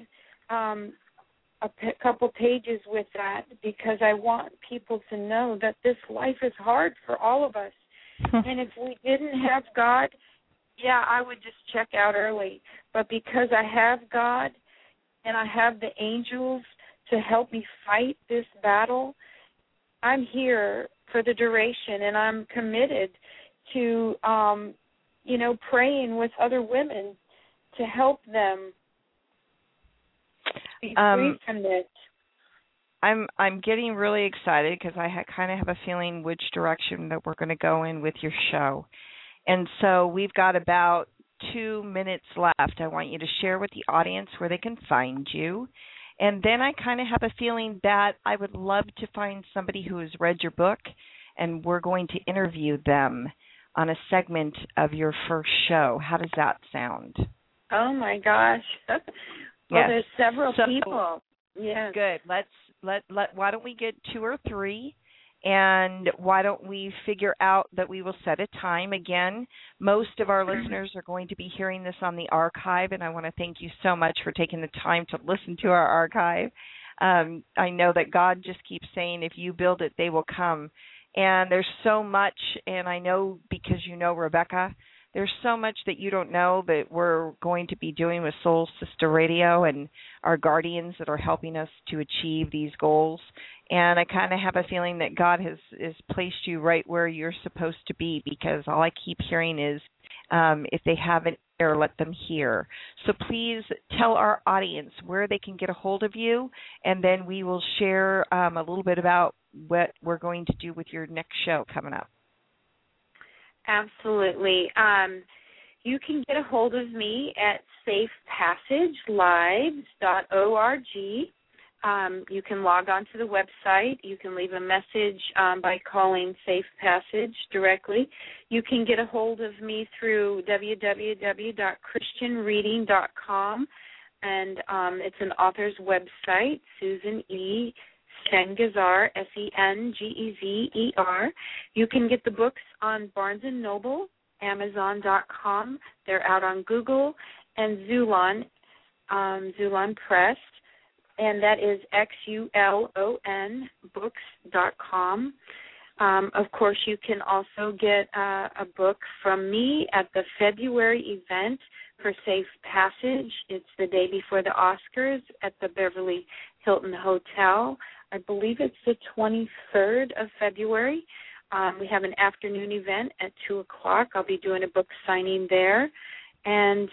couple pages with that because I want people to know that this life is hard for all of us. And if we didn't have God, I would just check out early. But because I have God and I have the angels to help me fight this battle, I'm here for the duration, and I'm committed to, praying with other women to help them be free from this. I'm getting really excited because I kind of have a feeling which direction that we're going to go in with your show. And so we've got about 2 minutes left. I want you to share with the audience where they can find you. And then I kind of have a feeling that I would love to find somebody who has read your book, and we're going to interview them on a segment of your first show. How does that sound? Oh, my gosh. Well, yes. There's several people. Yes. Good. Why don't we get 2 or 3? And why don't we figure out that we will set a time? Again, most of our listeners are going to be hearing this on the archive, and I want to thank you so much for taking the time to listen to our archive. I know that God just keeps saying, if you build it, they will come. And there's so much, and I know because you know Rebecca, there's so much that you don't know that we're going to be doing with Soul Sister Radio and our guardians that are helping us to achieve these goals. And I kind of have a feeling that God has placed you right where you're supposed to be, because all I keep hearing is if they have an ear, let them hear. So please tell our audience where they can get a hold of you, and then we will share a little bit about what we're going to do with your next show coming up. Absolutely. You can get a hold of me at safepassagelives.org. You can log on to the website. You can leave a message by calling Safe Passage directly. You can get a hold of me through www.christianreading.com, and it's an author's website, Susan E. Sengezer, Sengezer. You can get the books on Barnes & Noble, Amazon.com. They're out on Google, and Xulon Press, and that is XULON books.com. Of course, you can also get a book from me at the February event for Safe Passage. It's the day before the Oscars at the Beverly Hilton Hotel. I believe it's the 23rd of February. We have an afternoon event at 2 o'clock. I'll be doing a book signing there. And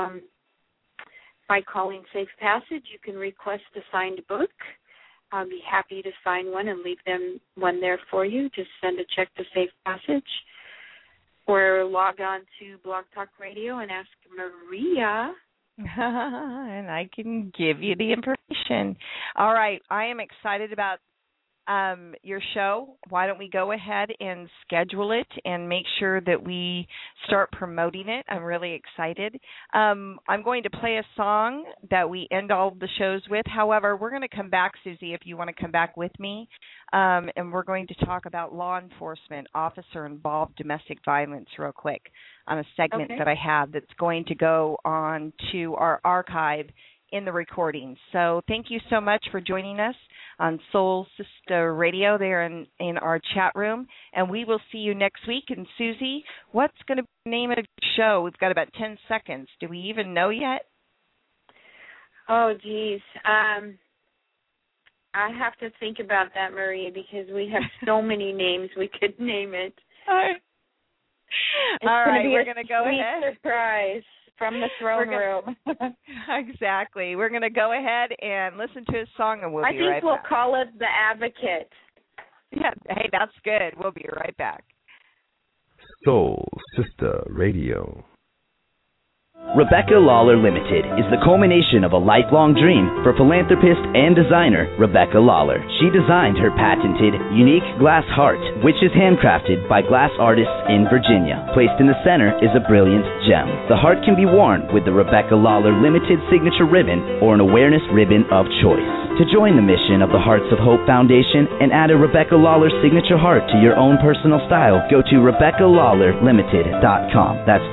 by calling Safe Passage, you can request a signed book. I'll be happy to sign one and leave them one there for you. Just send a check to Safe Passage, or log on to Blog Talk Radio and ask Maria. And I can give you the information. All right. I am excited about your show. Why don't we go ahead and schedule it and make sure that we start promoting it? I'm really excited. I'm going to play a song that we end all the shows with. However, we're going to come back, Susie, if you want to come back with me, and we're going to talk about law enforcement, officer-involved domestic violence real quick on a segment that I have that's going to go on to our archive in the recording. So thank you so much for joining us on Soul Sister Radio there in our chat room, and we will see you next week. And Susie, what's going to be the name of the show? We've got about 10 seconds. Do we even know yet? Oh, geez. I have to think about that, Maria, because we have so many names we could name it. All right, we're going to go ahead. Surprise from the throne room. Exactly. We're going to go ahead and listen to a song, and we'll be right back. I think we'll call it The Advocate. Yeah, hey, that's good. We'll be right back. Soul Sister Radio. Rebecca Lawler Limited is the culmination of a lifelong dream for philanthropist and designer Rebecca Lawler. She designed her patented, unique glass heart, which is handcrafted by glass artists in Virginia. Placed in the center is a brilliant gem. The heart can be worn with the Rebecca Lawler Limited signature ribbon or an awareness ribbon of choice. To join the mission of the Hearts of Hope Foundation and add a Rebecca Lawler signature heart to your own personal style, go to RebeccaLawlerLimited.com. That's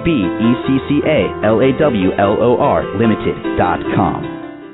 RebeccaLawlor Limited.com.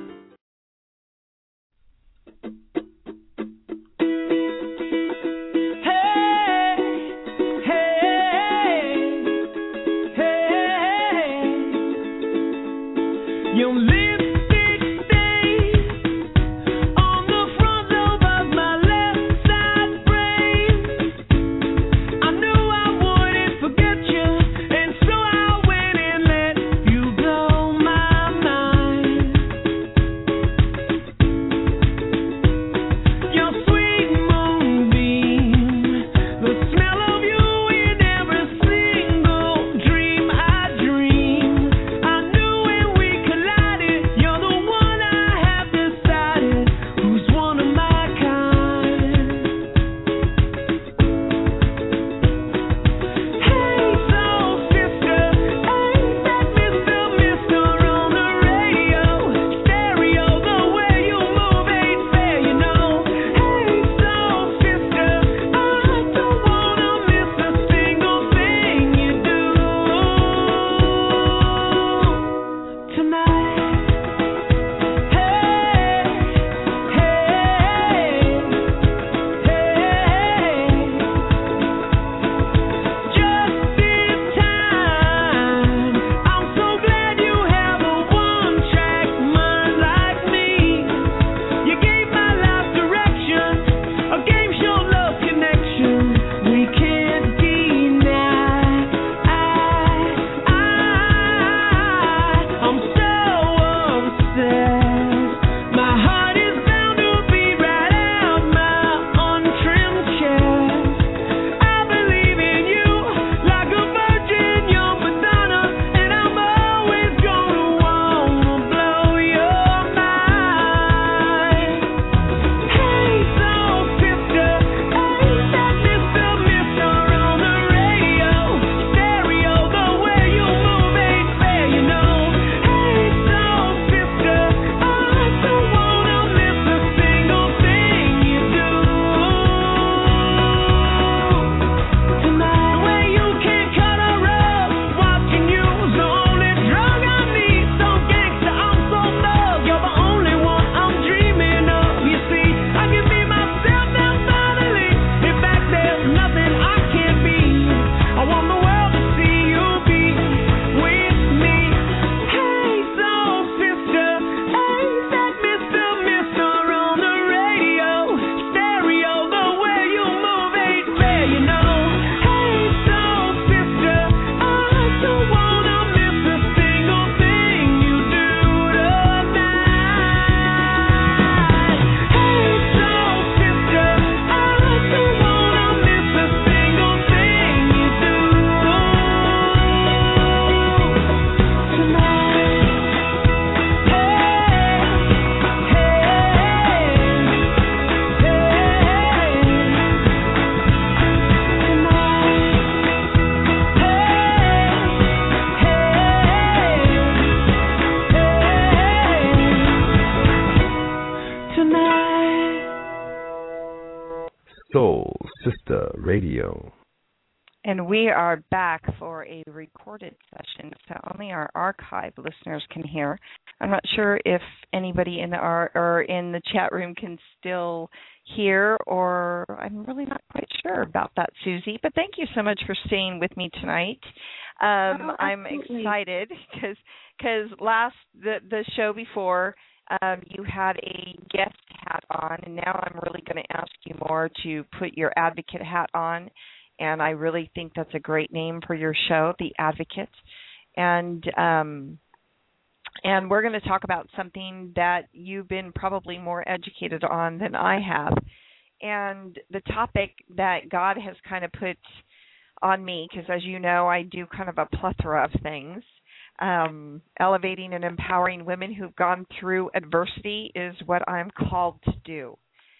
Soul Sister Radio. And we are back for a recorded session, so only our archive listeners can hear. I'm not sure if anybody in the chat room can still hear, or I'm really not quite sure about that, Susie. But thank you so much for staying with me tonight. I'm excited because the show before you had a guest hat on, and now I'm really going to ask you more to put your advocate hat on. And I really think that's a great name for your show, The Advocate. And we're going to talk about something that you've been probably more educated on than I have. And the topic that God has kind of put on me, because as you know, I do kind of a plethora of things. Elevating and empowering women who've gone through adversity is what I'm called to do.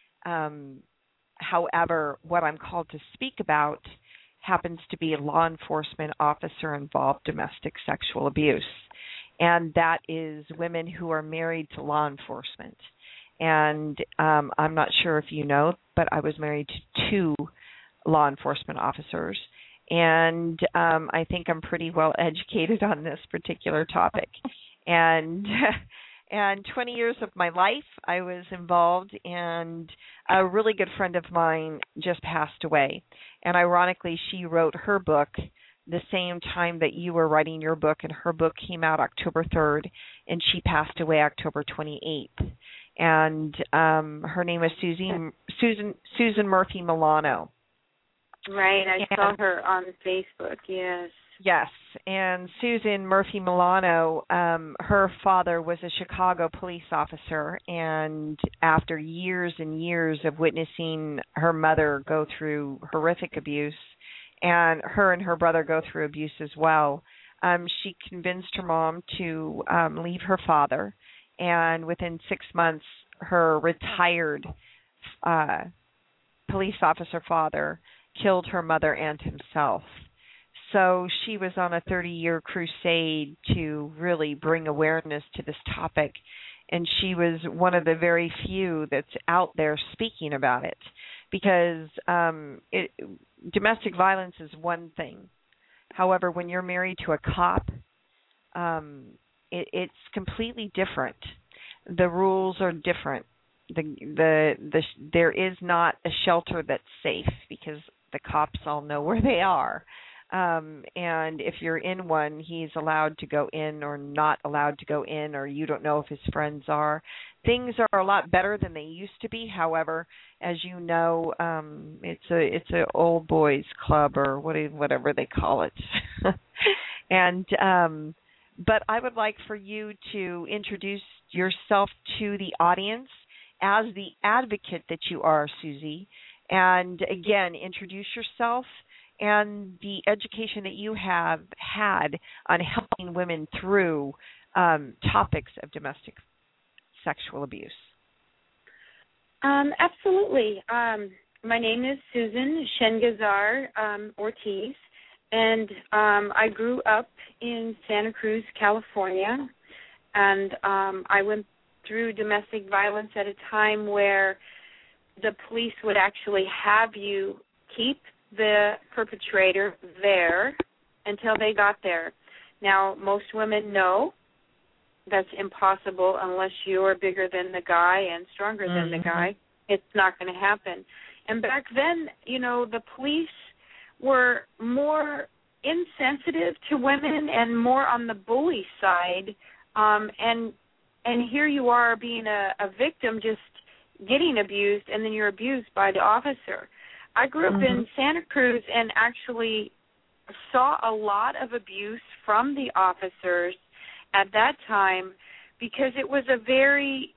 However, what I'm called to speak about happens to be a law enforcement officer involved domestic sexual abuse. And that is women who are married to law enforcement. And I'm not sure if you know, but I was married to 2 law enforcement officers. And I think I'm pretty well educated on this particular topic. And 20 years of my life I was involved, and a really good friend of mine just passed away. And ironically, she wrote her book the same time that you were writing your book, and her book came out October 3rd, and she passed away October 28th. And her name is Susan Murphy Milano. Right, I saw her on Facebook, yes. Yes, and Susan Murphy Milano, her father was a Chicago police officer, and after years and years of witnessing her mother go through horrific abuse, and her brother go through abuse as well, she convinced her mom to leave her father, and within 6 months, her retired police officer father killed her mother and himself. So she was on a 30-year crusade to really bring awareness to this topic, and she was one of the very few that's out there speaking about it, because domestic violence is one thing. However, when you're married to a cop, it's completely different. The rules are different. There is not a shelter that's safe, because the cops all know where they are. And if you're in one, he's allowed to go in or not allowed to go in, or you don't know if his friends are. Things are a lot better than they used to be. However, as you know, it's a old boys club, or whatever they call it. And but I would like for you to introduce yourself to the audience as the advocate that you are, Susie. And again, introduce yourself and the education that you have had on helping women through topics of domestic sexual abuse. Absolutely. My name is Susan Shengazar Ortiz, and I grew up in Santa Cruz, California, and I went through domestic violence at a time where the police would actually have you keep the perpetrator there until they got there. Now, most women know that's impossible unless you're bigger than the guy and stronger than the guy. It's not going to happen. And back then, the police were more insensitive to women and more on the bully side. And here you are being a victim, just getting abused, and then you're abused by the officer. I grew up in Santa Cruz and actually saw a lot of abuse from the officers at that time, because it was a very,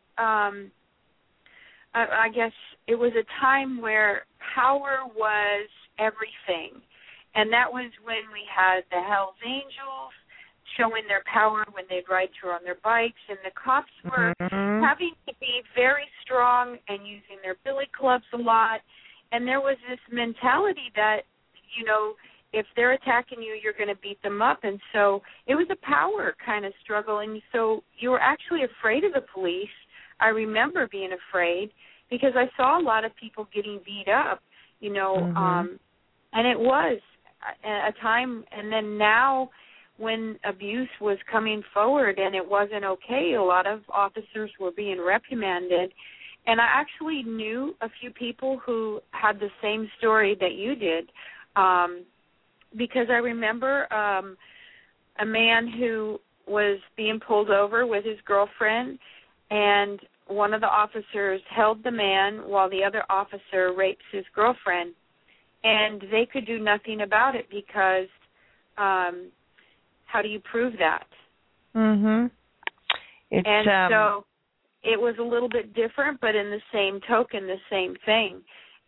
I guess it was a time where power was everything. And that was when we had the Hells Angels showing their power when they'd ride through on their bikes, and the cops were having to be very strong and using their billy clubs a lot. And there was this mentality that, if they're attacking you, you're going to beat them up. And so it was a power kind of struggle. And so you were actually afraid of the police. I remember being afraid because I saw a lot of people getting beat up, and it was a time. And then now when abuse was coming forward and it wasn't okay, a lot of officers were being reprimanded. And I actually knew a few people who had the same story that you did, because I remember a man who was being pulled over with his girlfriend, and one of the officers held the man while the other officer rapes his girlfriend, and they could do nothing about it because how do you prove that? So it was a little bit different, but in the same token, the same thing.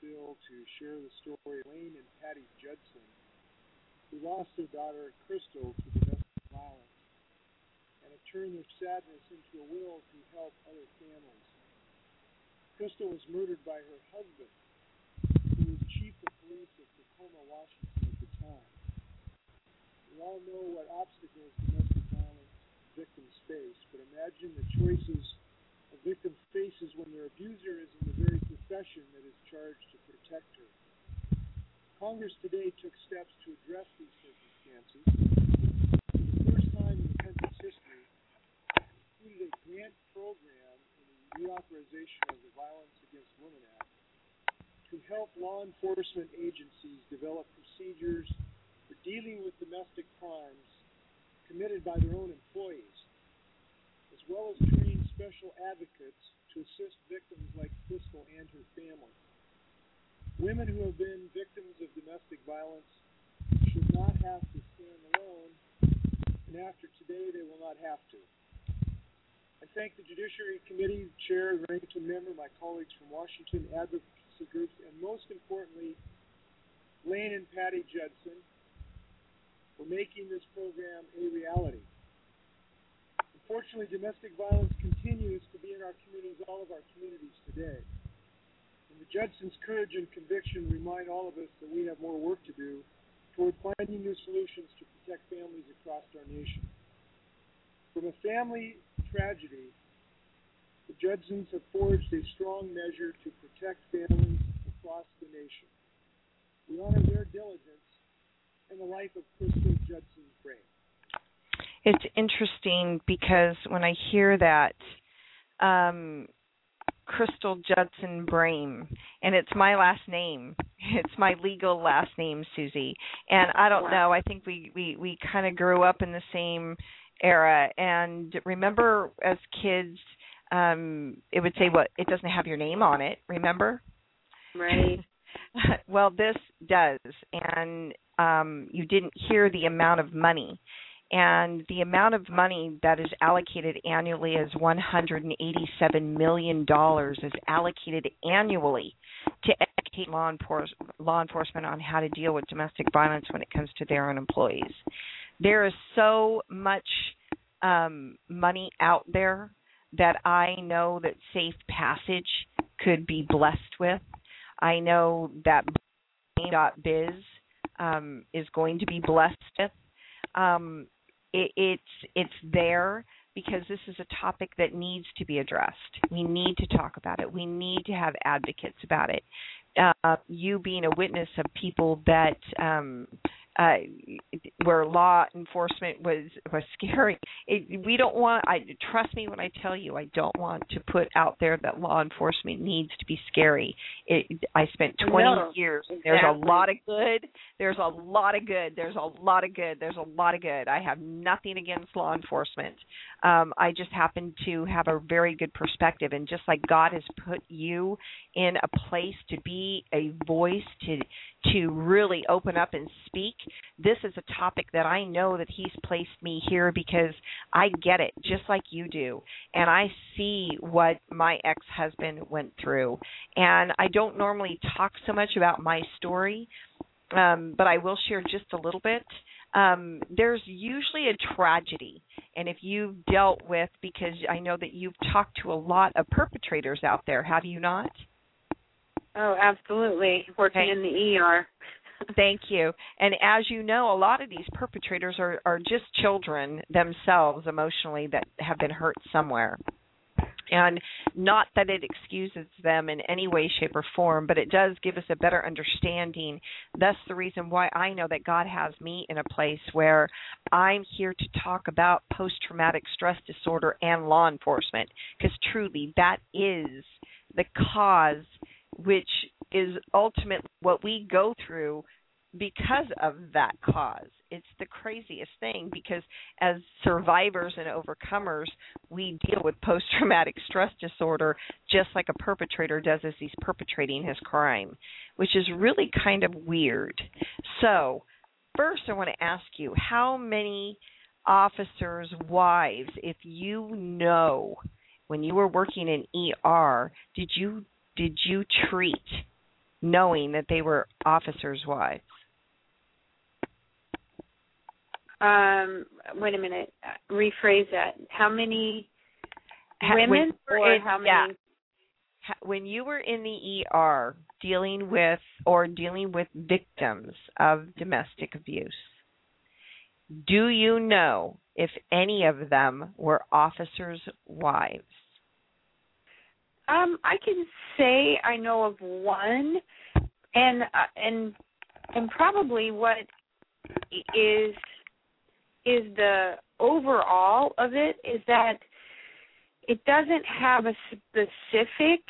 Nashville to share the story of Lane and Patty Judson, who lost their daughter Crystal to domestic violence and have turned their sadness into a will to help other families. Crystal was murdered by her husband, who was chief of police of Tacoma, Washington at the time. We all know what obstacles domestic violence victims face, but imagine the choices a victim faces when their abuser is in the very profession that is charged to protect her. Congress today took steps to address these circumstances. For the first time in the country's history, included a grant program in the reauthorization of the Violence Against Women Act to help law enforcement agencies develop procedures for dealing with domestic crimes committed by their own employees, as well as train special advocates to assist victims like Crystal and her family. Women who have been victims of domestic violence should not have to stand alone, and after today, they will not have to. I thank the Judiciary Committee Chair and Ranking Member, my colleagues from Washington, advocacy groups, and most importantly, Lane and Patty Judson, for making this program a reality. Unfortunately, domestic violence continues to be in our communities, all of our communities today. And the Judsons' courage and conviction remind all of us that we have more work to do toward finding new solutions to protect families across our nation. From a family tragedy, the Judsons have forged a strong measure to protect families across the nation. We honor their diligence and the life of Crystal Judson Brame. It's interesting because when I hear that, Crystal Judson Brame, and it's my last name. It's my legal last name, Susie. And I don't know, I think we kind of grew up in the same era. And remember as kids, it would say, it doesn't have your name on it, remember? Right. Well, this does. And you didn't hear the amount of money. And the amount of money that is allocated annually is $187 million is allocated annually to educate law enforcement on how to deal with domestic violence when it comes to their own employees. There is so much money out there that I know that Safe Passage could be blessed with. I know that .biz is going to be blessed with. It's there because this is a topic that needs to be addressed. We need to talk about it. We need to have advocates about it. You being a witness of people that where law enforcement was scary. We don't want. Trust me when I tell you, I don't want to put out there that law enforcement needs to be scary. I spent 20 years. Exactly. There's a lot of good. There's a lot of good. There's a lot of good. There's a lot of good. I have nothing against law enforcement. I just happen to have a very good perspective, and just like God has put you in a place to be a voice to really open up and speak, this is a topic that I know that He's placed me here because I get it just like you do. And I see what my ex-husband went through. And I don't normally talk so much about my story, but I will share just a little bit. There's usually a tragedy. And if you've dealt with, because I know that you've talked to a lot of perpetrators out there, have you not? Oh, absolutely. Working in the ER. Thank you. And as you know, a lot of these perpetrators are just children themselves emotionally that have been hurt somewhere. And not that it excuses them in any way, shape, or form, but it does give us a better understanding. That's the reason why I know that God has me in a place where I'm here to talk about post-traumatic stress disorder and law enforcement, because truly that is the cause, which is ultimately what we go through because of that cause. It's the craziest thing because as survivors and overcomers, we deal with post-traumatic stress disorder just like a perpetrator does as he's perpetrating his crime, which is really kind of weird. So first I want to ask you, how many officers' wives, if you know, when you were working in ER, did you treat knowing that they were officers' wives? Wait a minute. Rephrase that. How many women or how many? Yeah. When you were in the ER dealing with victims of domestic abuse, do you know if any of them were officers' wives? I can say I know of one, and probably what is the overall of it is that it doesn't have a specific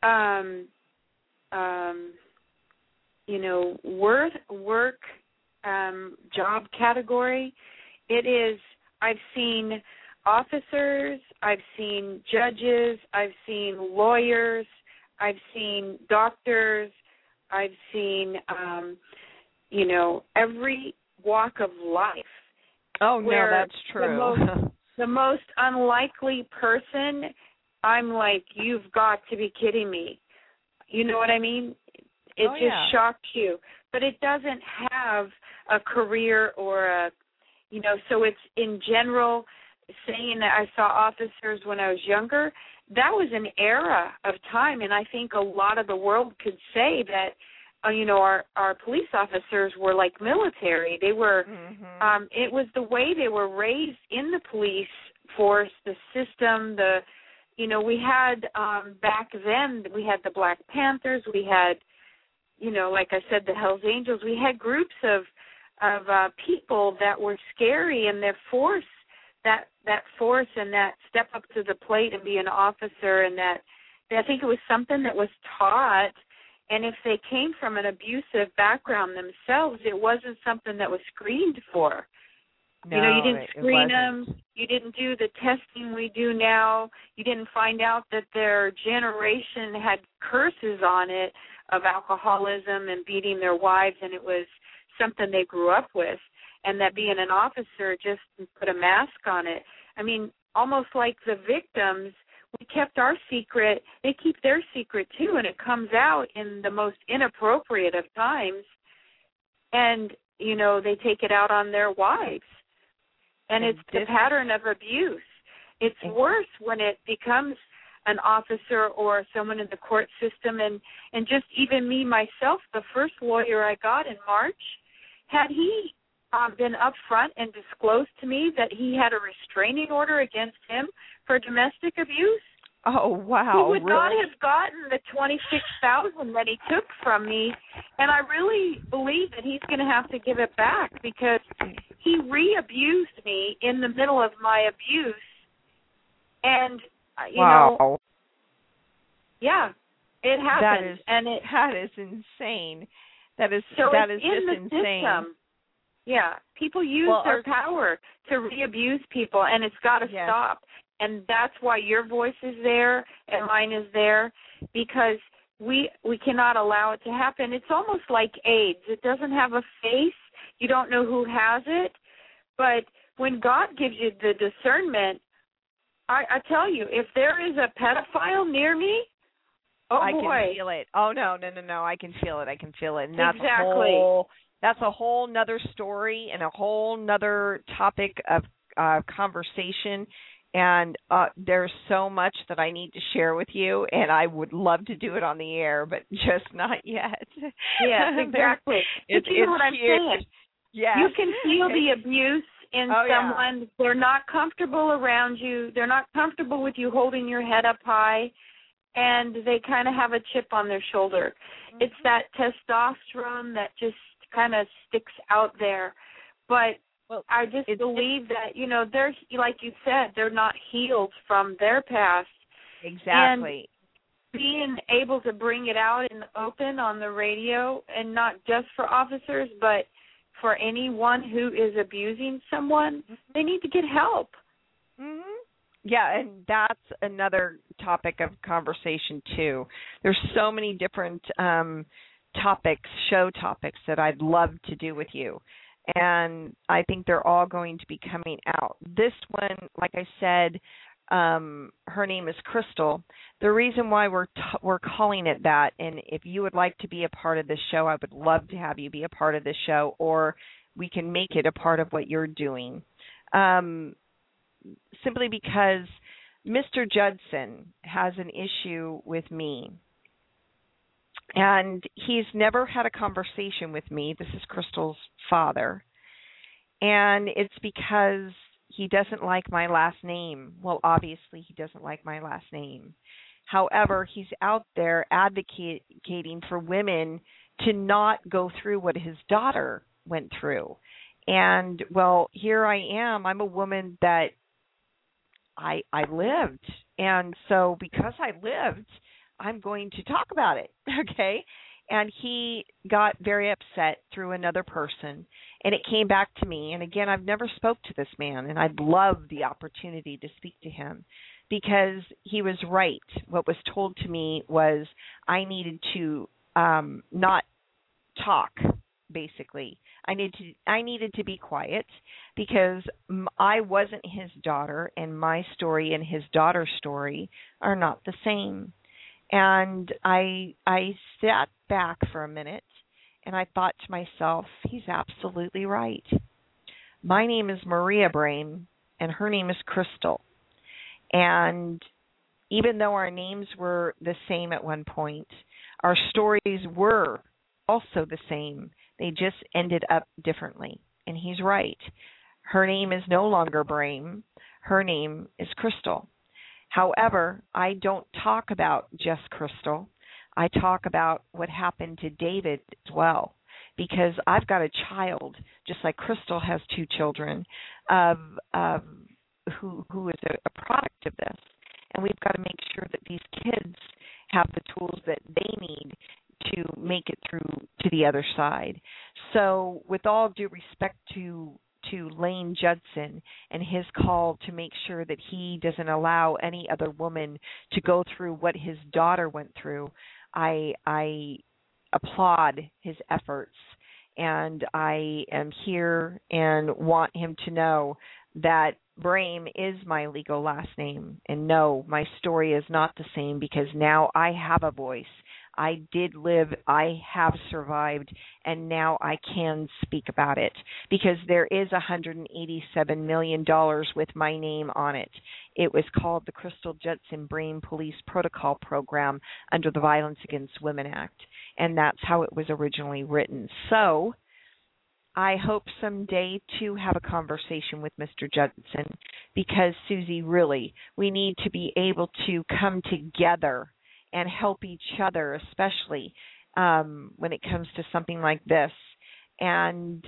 work job category. It is, I've seen officers, I've seen judges, I've seen lawyers, I've seen doctors, I've seen every walk of life. Oh, no, that's true. The most unlikely person, I'm like, you've got to be kidding me. You know what I mean? It just shocks you. But it doesn't have a career or a, so it's in general, saying that I saw officers when I was younger, that was an era of time. And I think a lot of the world could say that, our police officers were like military. They were, it was the way they were raised in the police force, the system, we had, back then, we had the Black Panthers, we had, like I said, the Hells Angels. We had groups of people that were scary, and their force, that force and that step up to the plate and be an officer, and that I think it was something that was taught. And if they came from an abusive background themselves, it wasn't something that was screened for. No, you didn't screen them. You didn't do the testing we do now. You didn't find out that their generation had curses on it of alcoholism and beating their wives, and it was something they grew up with, and that being an officer just put a mask on it. I mean, almost like the victims, we kept our secret. They keep their secret, too, and it comes out in the most inappropriate of times, and, they take it out on their wives. And it's the pattern of abuse. It's worse when it becomes an officer or someone in the court system. And just even me, myself, the first lawyer I got in March, had he been upfront and disclosed to me that he had a restraining order against him for domestic abuse, oh, wow, he would not have gotten the $26,000 that he took from me. And I really believe that he's going to have to give it back, because he re-abused me in the middle of my abuse. And, yeah, it happened. That is insane. That is just insane. System. Yeah, people use their power to re-abuse people, and it's got to stop. And that's why your voice is there and mine is there, because we cannot allow it to happen. It's almost like AIDS. It doesn't have a face. You don't know who has it. But when God gives you the discernment, I tell you, if there is a pedophile near me, I boy. can feel it. Oh, no, I can feel it. And that's exactly. That's a whole nother story and a whole nother topic of conversation. And there's so much that I need to share with you, and I would love to do it on the air, but just not yet. Yes, exactly. It's what I'm saying. Yes. You can feel the abuse in someone. Yeah. They're not comfortable around you. They're not comfortable with you holding your head up high, and they kind of have a chip on their shoulder. Mm-hmm. It's that testosterone that just kind of sticks out there. But I just believe that, they're, like you said, they're not healed from their past. Exactly. And being able to bring it out in the open on the radio, and not just for officers, but for anyone who is abusing someone, they need to get help. Mm-hmm. Yeah, and that's another topic of conversation, too. There's so many different show topics that I'd love to do with you. And I think they're all going to be coming out. This one, like I said, her name is Crystal. The reason why we're calling it that, and if you would like to be a part of this show, I would love to have you be a part of this show, or we can make it a part of what you're doing. Simply because Mr. Judson has an issue with me. And he's never had a conversation with me. This is Crystal's father. And it's because he doesn't like my last name. Well, obviously he doesn't like my last name. However, he's out there advocating for women to not go through what his daughter went through. And, well, here I am. I'm a woman that I lived. And so because I lived, I'm going to talk about it, okay? And he got very upset through another person, and it came back to me. And again, I've never spoke to this man, and I'd love the opportunity to speak to him because he was right. What was told to me was I needed to not talk, basically. I needed to be quiet because I wasn't his daughter, and my story and his daughter's story are not the same. And I sat back for a minute, and I thought to myself, he's absolutely right. My name is Maria Brame, and her name is Crystal. And even though our names were the same at one point, our stories were also the same. They just ended up differently. And he's right. Her name is no longer Brame. Her name is Crystal. However, I don't talk about just Crystal. I talk about what happened to David as well, because I've got a child, just like Crystal has two children, who is a product of this. And we've got to make sure that these kids have the tools that they need to make it through to the other side. So with all due respect to Lane Judson and his call to make sure that he doesn't allow any other woman to go through what his daughter went through, I applaud his efforts, and I am here and want him to know that Brame is my legal last name. And no, my story is not the same because now I have a voice. I did live, I have survived, and now I can speak about it because there is $187 million with my name on it. It was called the Crystal Judson Brame Police Protocol Program under the Violence Against Women Act, and that's how it was originally written. So I hope someday to have a conversation with Mr. Judson because, Susie, really, we need to be able to come together and help each other, especially when it comes to something like this. And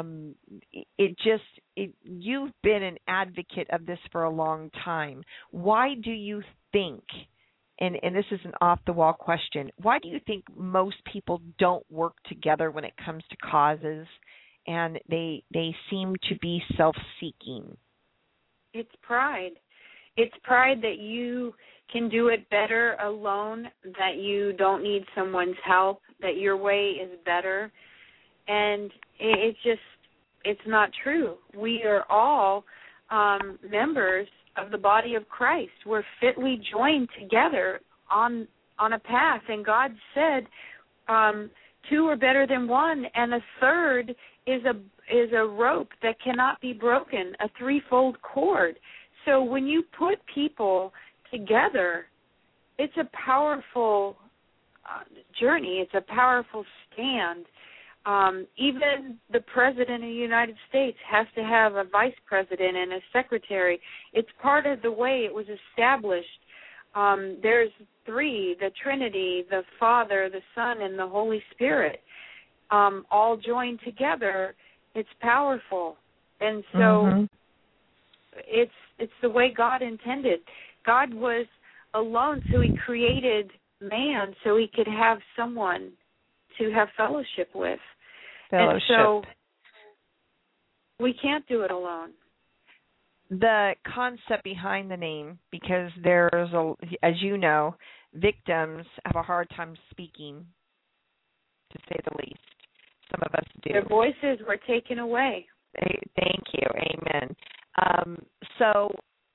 you've been an advocate of this for a long time. Why do you think, and this is an off-the-wall question, why do you think most people don't work together when it comes to causes, and they seem to be self-seeking? It's pride. It's pride that you can do it better alone, that you don't need someone's help, that your way is better. And it's not true. We are all members of the body of Christ. We're fitly joined together on a path. And God said two are better than one, and a third is a rope that cannot be broken, a threefold cord. So when you put people together, it's a powerful journey. It's a powerful stand. Even the President of the United States has to have a vice president and a secretary. It's part of the way it was established. There's three, the Trinity, the Father, the Son, and the Holy Spirit, all joined together. It's powerful. And so it's the way God intended. God was alone, so he created man so he could have someone to have fellowship with. And so we can't do it alone. The concept behind the name, because there's, as you know, victims have a hard time speaking, to say the least. Some of us do. Their voices were taken away. Thank you. Amen. So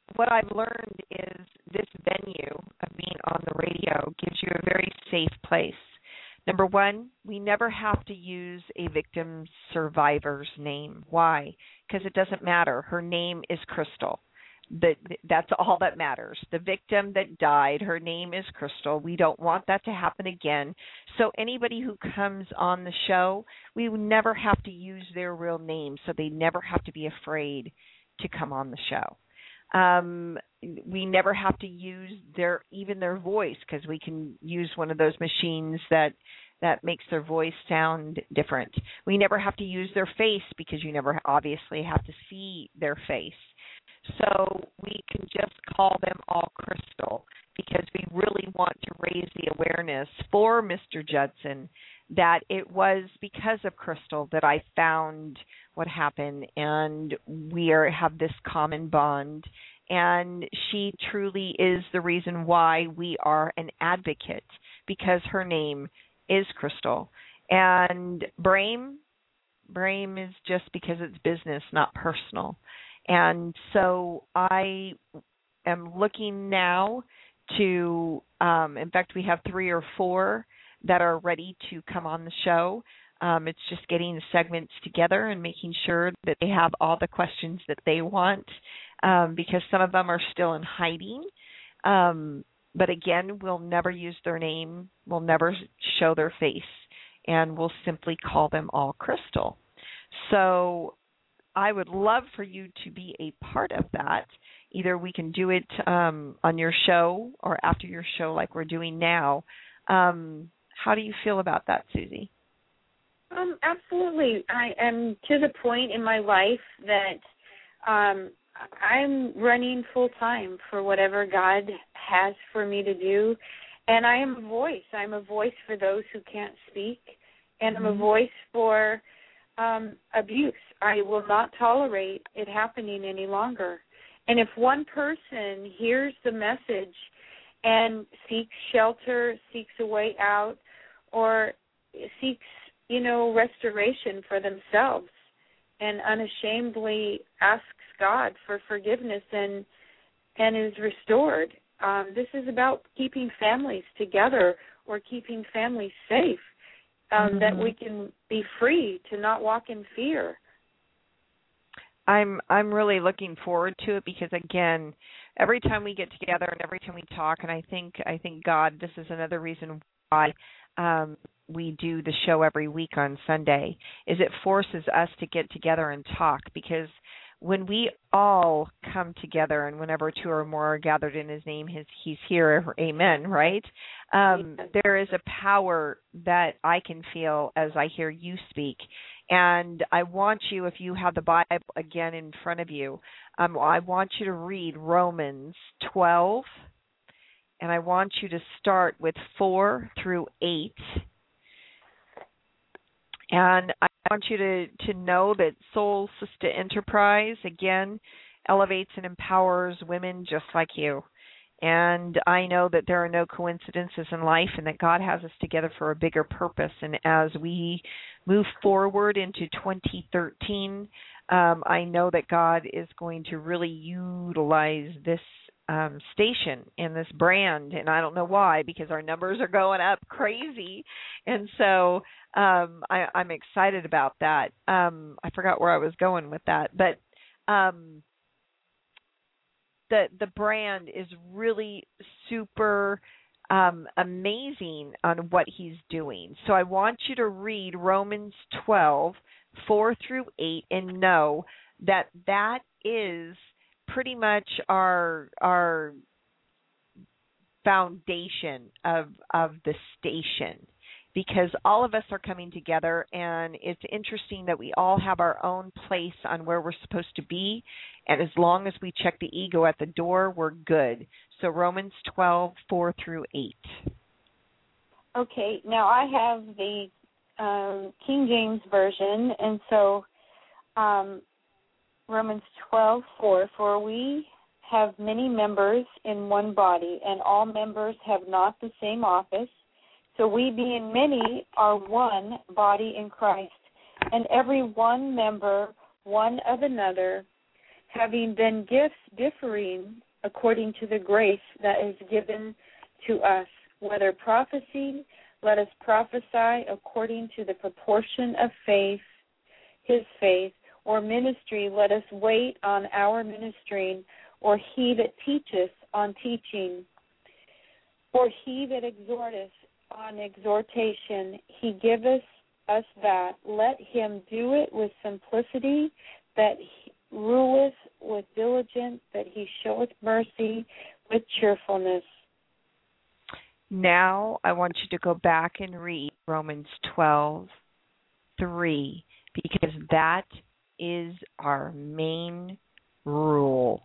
what I've learned is this venue of being on the radio gives you a very safe place. Number one, we never have to use a victim survivor's name. Why? Because it doesn't matter. Her name is Crystal. That's all that matters. The victim that died, her name is Crystal. We don't want that to happen again. So anybody who comes on the show, we would never have to use their real name, so they never have to be afraid to come on the show. We never have to use their voice, because we can use one of those machines that makes their voice sound different. We never have to use their face, because you never obviously have to see their face. So we can just call them all Crystal, because we really want to raise the awareness for Mr. Judson that it was because of Crystal that I found what happened, and we have this common bond. And she truly is the reason why we are an advocate, because her name is Crystal. And Brame is just because it's business, not personal. And so I am looking now to, in fact, we have 3 or 4 that are ready to come on the show. It's just getting the segments together and making sure that they have all the questions that they want, because some of them are still in hiding. But again, we'll never use their name. We'll never show their face. And we'll simply call them all Crystal. So I would love for you to be a part of that. Either we can do it on your show or after your show like we're doing now. How do you feel about that, Susie? Absolutely. I am to the point in my life that I'm running full time for whatever God has for me to do. And I am a voice. I'm a voice for those who can't speak. And I'm a voice for abuse. I will not tolerate it happening any longer. And if one person hears the message and seeks shelter, seeks a way out, or seeks, restoration for themselves and unashamedly asks God for forgiveness and is restored, this is about keeping families together or keeping families safe, that we can be free to not walk in fear. I'm really looking forward to it, because again, every time we get together and every time we talk, and I think God, this is another reason why we do the show every week on Sunday, is it forces us to get together and talk, because when we all come together, and whenever 2 or more are gathered in his name, he's here, amen, right? There is a power that I can feel as I hear you speak. And I want you, if you have the Bible again in front of you, I want you to read Romans 12, and I want you to start with 4 through 8. And I want you to know that Soul Sister Enterprise, again, elevates and empowers women just like you. And I know that there are no coincidences in life, and that God has us together for a bigger purpose. And as we move forward into 2013, I know that God is going to really utilize this station and this brand, and I don't know why, because our numbers are going up crazy, and so I'm excited about that. I forgot where I was going with that, but the brand is really super amazing on what he's doing. So I want you to read Romans 12, 4 through 8, and know that that is pretty much our foundation of the station, because all of us are coming together, and it's interesting that we all have our own place on where we're supposed to be, and as long as we check the ego at the door, we're good. So Romans 12, 4 through 8. Okay, now I have the King James Version, and so Romans 12:4, for we have many members in one body, and all members have not the same office. So we, being many, are one body in Christ, and every one member one of another, having then gifts differing according to the grace that is given to us, whether prophecy, let us prophesy according to the proportion of faith, his faith, or ministry, let us wait on our ministering, or he that teacheth on teaching, or he that exhorteth on exhortation, he giveth us that. Let him do it with simplicity, that he ruleth with diligence, that he showeth mercy with cheerfulness. Now I want you to go back and read Romans 12:3, because that is our main rule.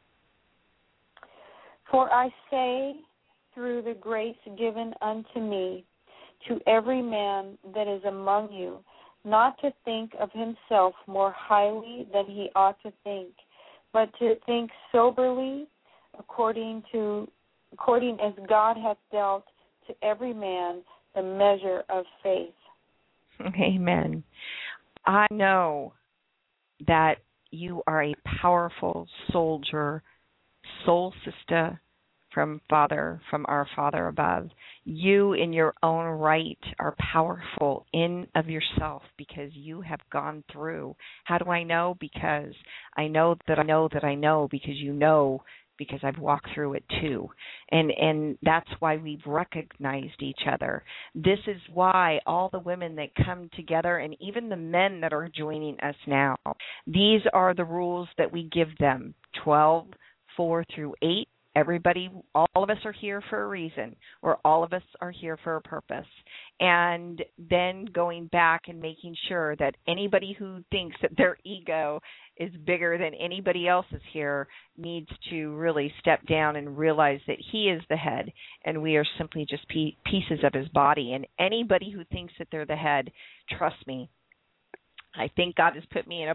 For I say, through the grace given unto me, to every man that is among you, not to think of himself more highly than he ought to think, but to think soberly, according as God hath dealt to every man the measure of faith. Amen. I know that you are a powerful soldier, soul sister from our Father above. You in your own right are powerful in of yourself because you have gone through. How do I know? Because I know that I know that I know because you know, because I've walked through it too. And that's why we've recognized each other. This is why all the women that come together, and even the men that are joining us now, these are the rules that we give them, 12:4-8. Everybody, all of us are here for a reason, or all of us are here for a purpose. And then going back and making sure that anybody who thinks that their ego is bigger than anybody else's here needs to really step down and realize that he is the head and we are simply just pieces of his body. And anybody who thinks that they're the head, trust me, I think God has put me in a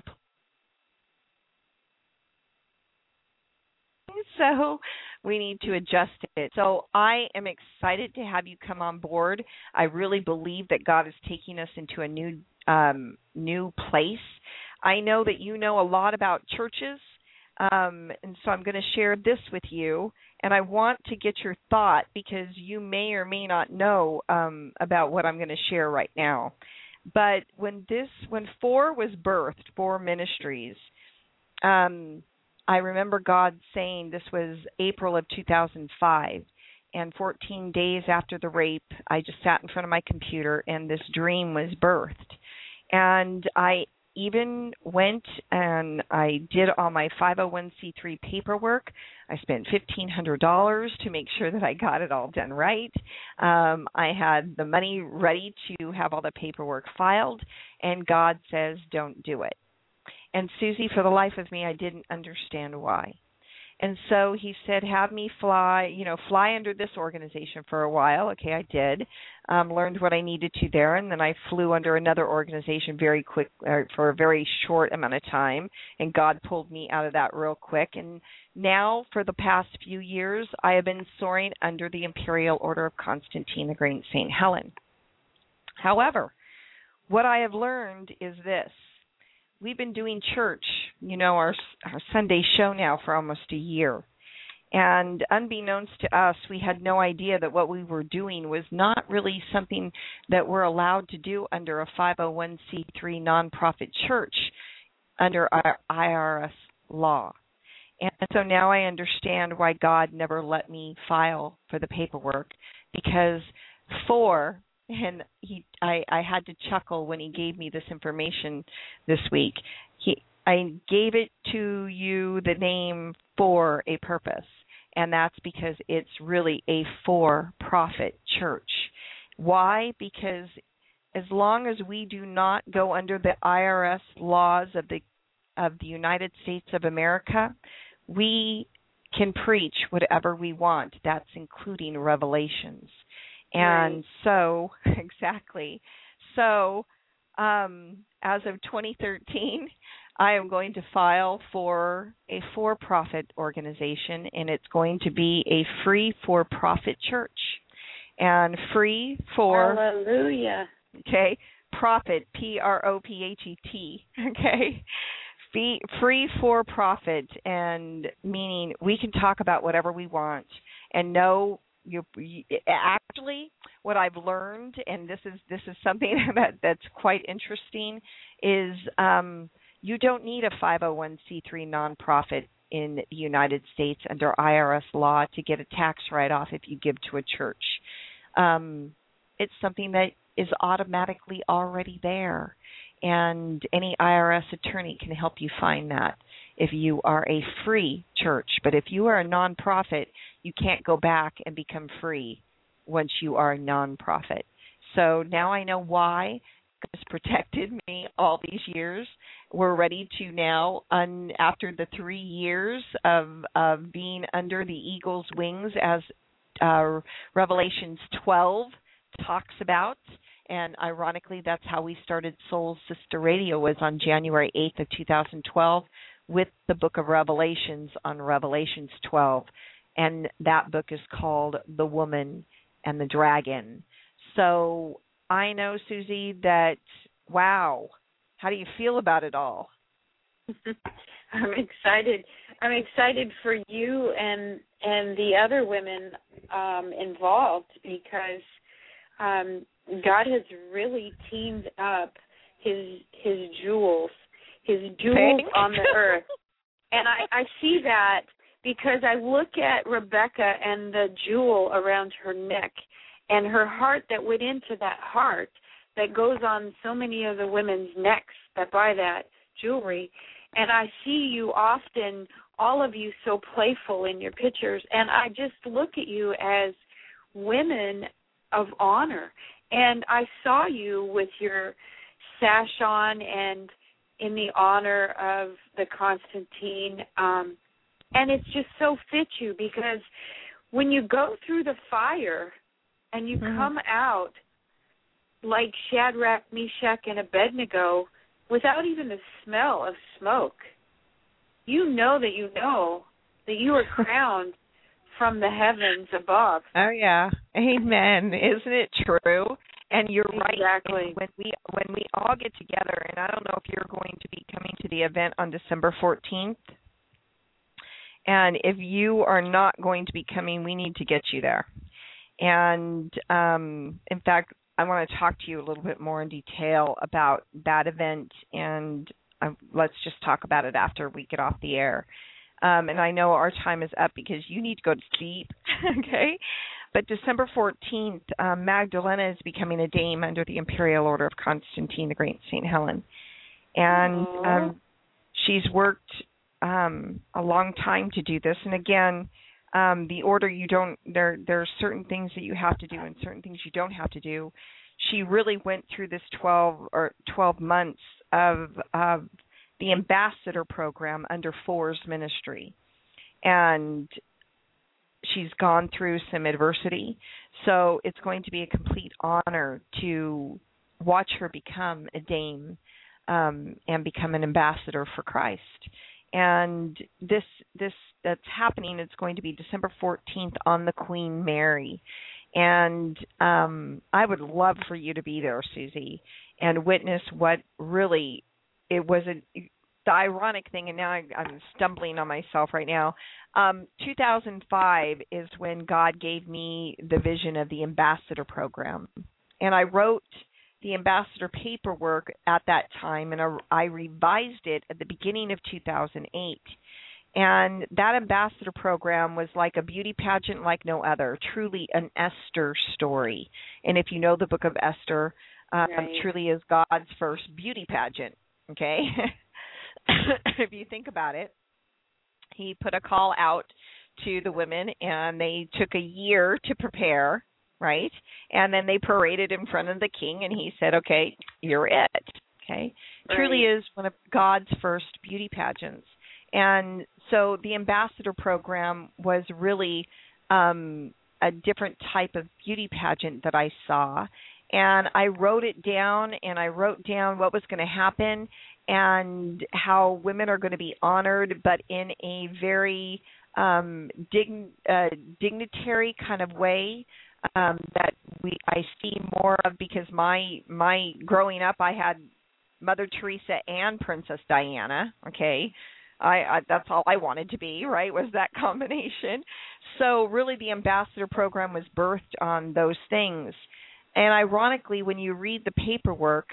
so we need to adjust it. So I am excited to have you come on board. I really believe that God is taking us into a new place. I know that you know a lot about churches, and so I'm going to share this with you. And I want to get your thought because you may or may not know about what I'm going to share right now. But when 4 was birthed, 4 ministries, I remember God saying, this was April of 2005, and 14 days after the rape, I just sat in front of my computer and this dream was birthed. And I even went and I did all my 501c3 paperwork. I spent $1,500 to make sure that I got it all done right. I had the money ready to have all the paperwork filed, and God says, don't do it. And Susie, for the life of me, I didn't understand why. And so he said, have me fly under this organization for a while. Okay, I did. Learned what I needed to there, and then I flew under another organization very quick for a very short amount of time, and God pulled me out of that real quick. And now, for the past few years, I have been soaring under the Imperial Order of Constantine the Great St. Helen. However, what I have learned is this. We've been doing church, our Sunday show now for almost a year. And unbeknownst to us, we had no idea that what we were doing was not really something that we're allowed to do under a 501c3 nonprofit church under our IRS law. And so now I understand why God never let me file for the paperwork, because 4... And I had to chuckle when he gave me this information this week. I gave it to you the name for a purpose, and that's because it's really a for-profit church. Why? Because as long as we do not go under the IRS laws of the United States of America, we can preach whatever we want. That's including Revelations. And so, exactly. So, as of 2013, I am going to file for a for-profit organization, and it's going to be a free for-profit church. And free for... Hallelujah. Okay. Profit, Prophet, okay. free for profit, and meaning we can talk about whatever we want, and no, you actually what I've learned, and this is something that's quite interesting, is you don't need a 501c3 nonprofit in the United States under IRS law to get a tax write-off if you give to a church. It's something that is automatically already there, and any IRS attorney can help you find that if you are a free church. But if you are a nonprofit, you can't go back and become free once you are a nonprofit. So now I know why God has protected me all these years. We're ready to now, after the 3 years of being under the eagle's wings, as Revelations 12 talks about. And ironically, that's how we started Soul Sister Radio, was on January 8th of 2012 with the book of Revelations on Revelations 12. And that book is called The Woman and the Dragon. So I know, Susie, that, wow, how do you feel about it all? I'm excited. I'm excited for you and the other women involved, because God has really teamed up his jewels on the earth. And I see that because I look at Rebecca and the jewel around her neck and her heart that went into that heart that goes on so many of the women's necks that buy that jewelry. And I see you often, all of you, so playful in your pictures. And I just look at you as women of honor. And I saw you with your sash on and in the honor of the Constantine. And it's just so fit you, because when you go through the fire and you come out like Shadrach, Meshach, and Abednego without even the smell of smoke, you know that you are crowned from the heavens above. Oh yeah, amen. Isn't it true? And you're exactly. Right. And when we all get together, and I don't know if you're going to be coming to the event on December 14th, and if you are not going to be coming, we need to get you there. And in fact, I want to talk to you a little bit more in detail about that event, and let's just talk about it after we get off the air. And I know our time is up because you need to go to sleep, okay? But December 14th, Magdalena is becoming a dame under the Imperial Order of Constantine the Great, St. Helen. And she's worked a long time to do this. And again, the order, there are certain things that you have to do and certain things you don't have to do. She really went through this 12 months of the ambassador program under Four's ministry. And she's gone through some adversity. So it's going to be a complete honor to watch her become a dame and become an ambassador for Christ. And this that's happening, it's going to be December 14th on the Queen Mary. And I would love for you to be there, Susie, and witness what really it was the ironic thing, and now I'm stumbling on myself right now. 2005 is when God gave me the vision of the ambassador program. And I wrote the ambassador paperwork at that time, and I revised it at the beginning of 2008. And that ambassador program was like a beauty pageant like no other, truly an Esther story. And if you know the book of Esther, truly is God's first beauty pageant, okay? If you think about it, he put a call out to the women, and they took a year to prepare, right? And then they paraded in front of the king, and he said, okay, you're it, okay? Right. Truly is one of God's first beauty pageants. And so the ambassador program was really a different type of beauty pageant that I saw. And I wrote it down, and I wrote down what was going to happen and how women are going to be honored, but in a very dignitary kind of way that I see more of, because my growing up, I had Mother Teresa and Princess Diana. Okay, I that's all I wanted to be, right? Was that combination. So really, the ambassador program was birthed on those things. And ironically, when you read the paperwork,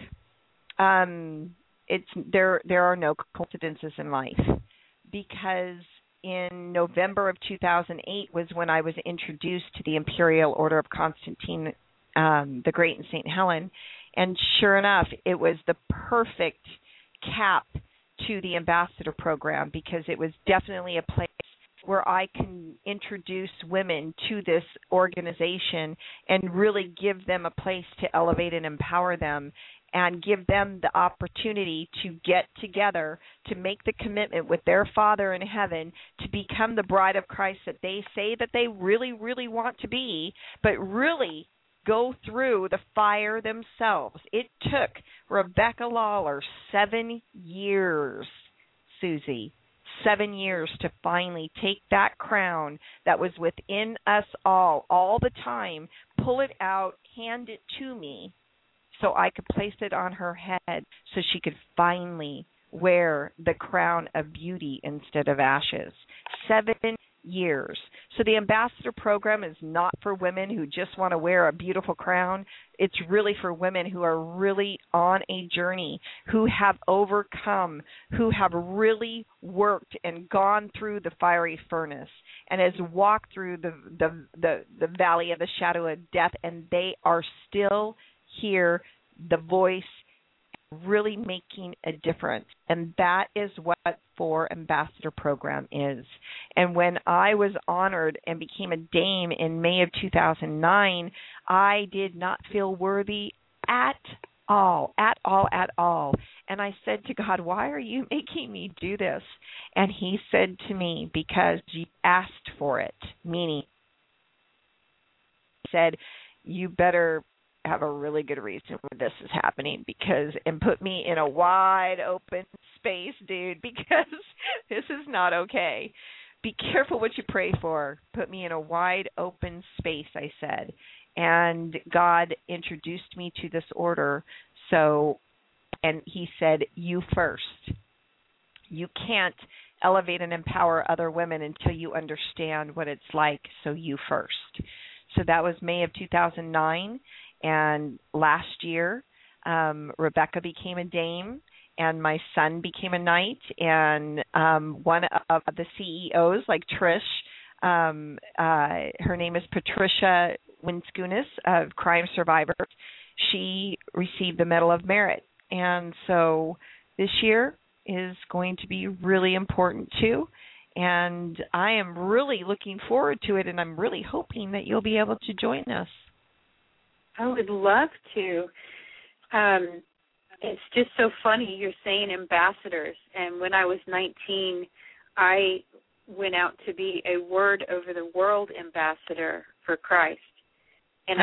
it's there are no coincidences in life, because in November of 2008 was when I was introduced to the Imperial Order of Constantine the Great in St. Helen, and sure enough, it was the perfect cap to the ambassador program, because it was definitely a place where I can introduce women to this organization and really give them a place to elevate and empower them, and give them the opportunity to get together to make the commitment with their Father in heaven to become the bride of Christ that they say that they really, really want to be, but really go through the fire themselves. It took Rebecca Lawler 7 years, Susie, 7 years to finally take that crown that was within us all the time, pull it out, hand it to me, so I could place it on her head so she could finally wear the crown of beauty instead of ashes. 7 years. So the ambassador program is not for women who just want to wear a beautiful crown. It's really for women who are really on a journey, who have overcome, who have really worked and gone through the fiery furnace and has walked through the valley of the shadow of death, and they are still here, the voice, really making a difference. And that is what For Ambassador program is. And when I was honored and became a dame in May of 2009, I did not feel worthy at all. And I said to God, why are you making me do this? And he said to me, because you asked for it, meaning he said, you better have a really good reason why this is happening, and put me in a wide open space, dude, because this is not okay. Be careful what you pray for. Put me in a wide open space, I said. And God introduced me to this order. And he said, you first. You can't elevate and empower other women until you understand what it's like, so you first. So that was May of 2009. And last year, Rebecca became a dame, and my son became a knight. And one of the CEOs, like Trish, her name is Patricia Winskunis of Crime Survivors. She received the Medal of Merit. And so this year is going to be really important too. And I am really looking forward to it, and I'm really hoping that you'll be able to join us. I would love to. It's just so funny you're saying ambassadors. And when I was 19, I went out to be a Word Over the World ambassador for Christ. And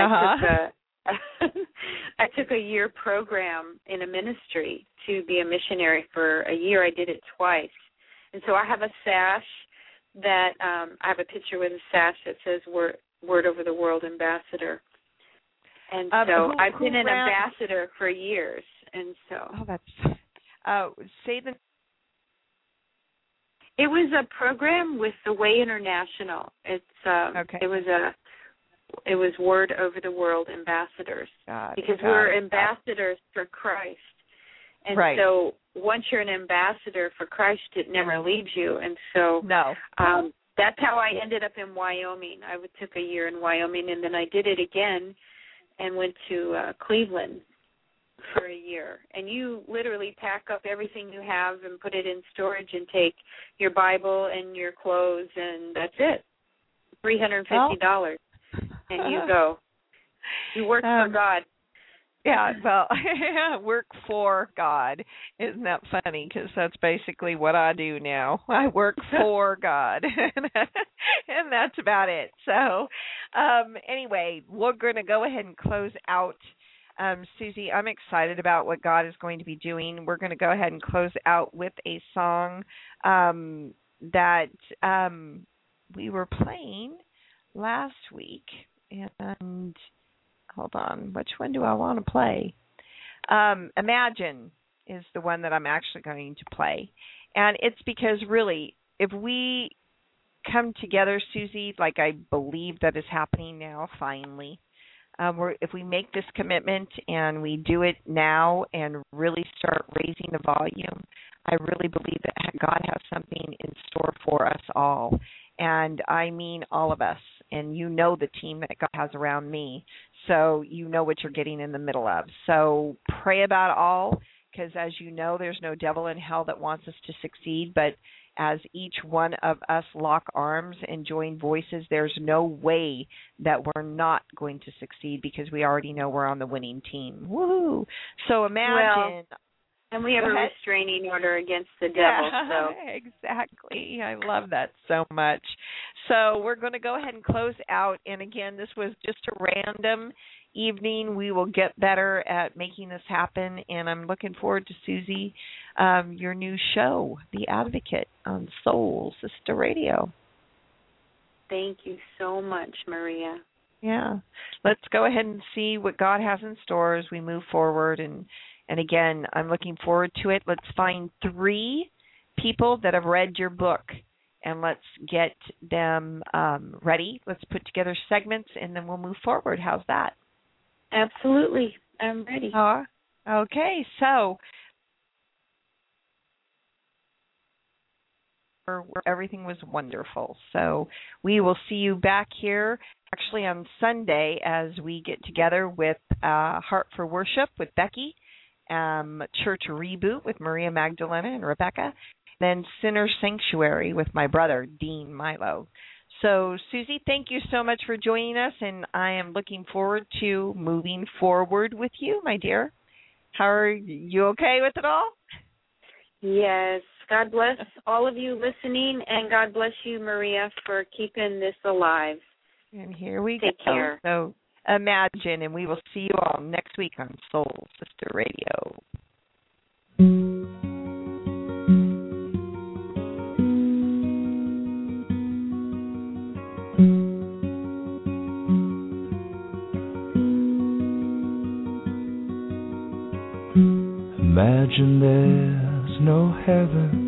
I took a year program in a ministry to be a missionary for a year. I did it twice. And so I have a sash that I have a picture with a sash that says Word Over the World ambassador. And so I've been an ambassador for years, and so. Oh, that's. Say the. It was a program with the Way International. It's okay. It was Word Over the World ambassadors, because we're ambassadors for Christ, and so once you're an ambassador for Christ, it never leaves you, and so that's how I ended up in Wyoming. I took a year in Wyoming, and then I did it again. And went to Cleveland for a year. And you literally pack up everything you have and put it in storage and take your Bible and your clothes, and that's it. $350. And you go. You work for God. Yeah, well, work for God. Isn't that funny? Because that's basically what I do now. I work for God, and that's about it. So anyway, we're going to go ahead and close out. Susie, I'm excited about what God is going to be doing. We're going to go ahead and close out with a song that we were playing last week. And hold on, which one do I want to play? Imagine is the one that I'm actually going to play. And it's because really, if we come together, Susie, like I believe that is happening now, finally, if we make this commitment and we do it now and really start raising the volume, I really believe that God has something in store for us all. And I mean all of us. And you know the team that God has around me. So you know what you're getting in the middle of. So pray about all, because as you know, there's no devil in hell that wants us to succeed. But as each one of us lock arms and join voices, there's no way that we're not going to succeed, because we already know we're on the winning team. Woohoo! So imagine... And we have a restraining order against the devil. So exactly. I love that so much. So we're going to go ahead and close out. And again, this was just a random evening. We will get better at making this happen. And I'm looking forward to, Susie, your new show, The Advocate, on Soul Sister Radio. Thank you so much, Maria. Yeah. Let's go ahead and see what God has in store as we move forward. And again, I'm looking forward to it. Let's find 3 people that have read your book, and let's get them ready. Let's put together segments, and then we'll move forward. How's that? Absolutely. I'm ready. Okay, so where everything was wonderful. So we will see you back here actually on Sunday as we get together with Heart for Worship with Becky, Church Reboot with Maria Magdalena and Rebecca, then Sinner Sanctuary with my brother, Dean Milo. So, Susie, thank you so much for joining us, and I am looking forward to moving forward with you, my dear. How are you? Okay with it all? Yes. God bless all of you listening, and God bless you, Maria, for keeping this alive. And here we Take go. care. So, imagine, and we will see you all next week on Soul Sister Radio. Imagine there's no heaven.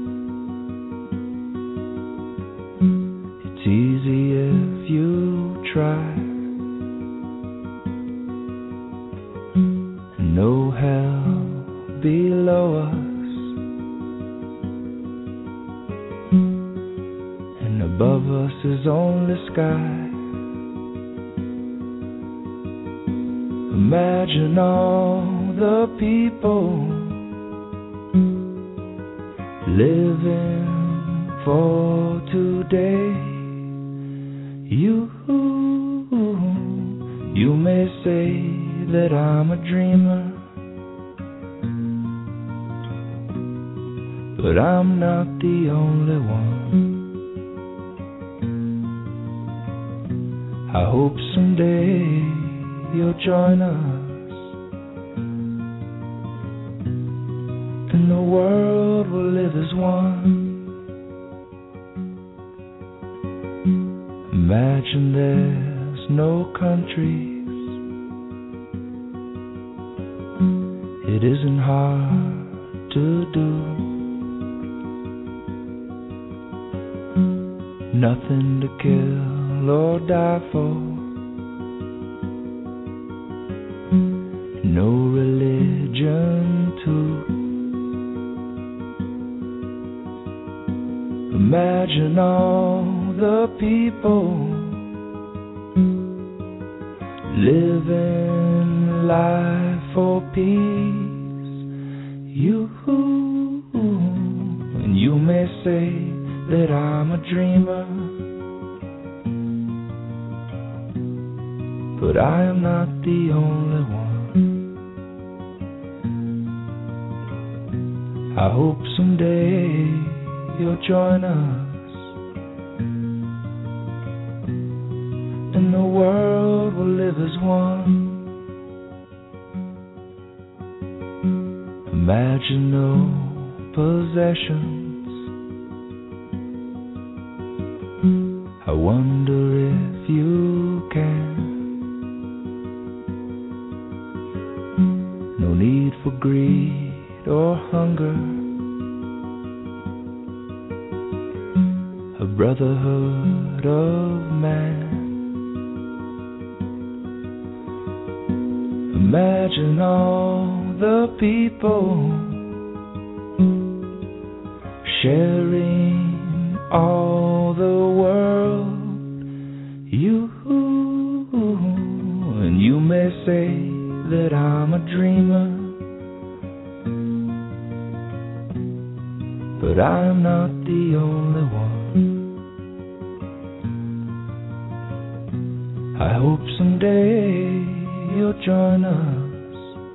It's easy if you try. No hell below us, and above us is only sky. Imagine all the people living for today. You may say that I'm a dreamer, but I'm not the only one. I hope someday you'll join us, and the world will live as one. Imagine there's no countries. It isn't hard to do. Nothing to kill or die for. No religion too. Imagine all the people living life for peace. And you may say that I'm a dreamer, but I am not the only one. I hope someday you'll join us, and the world will live as one. Imagine no possessions. I wonder if you can. No need for greed or hunger, a brotherhood of man. Imagine all the people sharing all the world. And you may say that I'm a dreamer, but I'm not the only one. I hope someday you'll join us,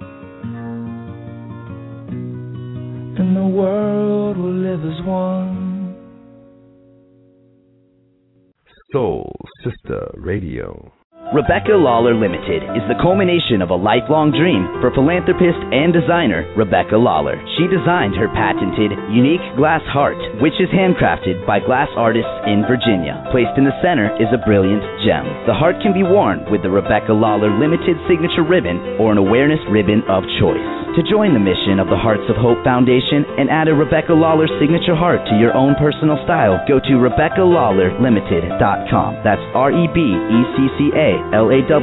and the world will live as one. Soul Sister Radio. Rebecca Lawler Limited is the culmination of a lifelong dream for philanthropist and designer Rebecca Lawler. She designed her patented, unique glass heart, which is handcrafted by glass artists in Virginia. Placed in the center is a brilliant gem. The heart can be worn with the Rebecca Lawler Limited signature ribbon or an awareness ribbon of choice. To join the mission of the Hearts of Hope Foundation and add a Rebecca Lawler signature heart to your own personal style, go to RebeccaLawlerLimited.com. That's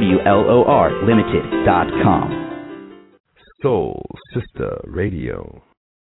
RebeccaLawler Limited.com. Soul Sister Radio.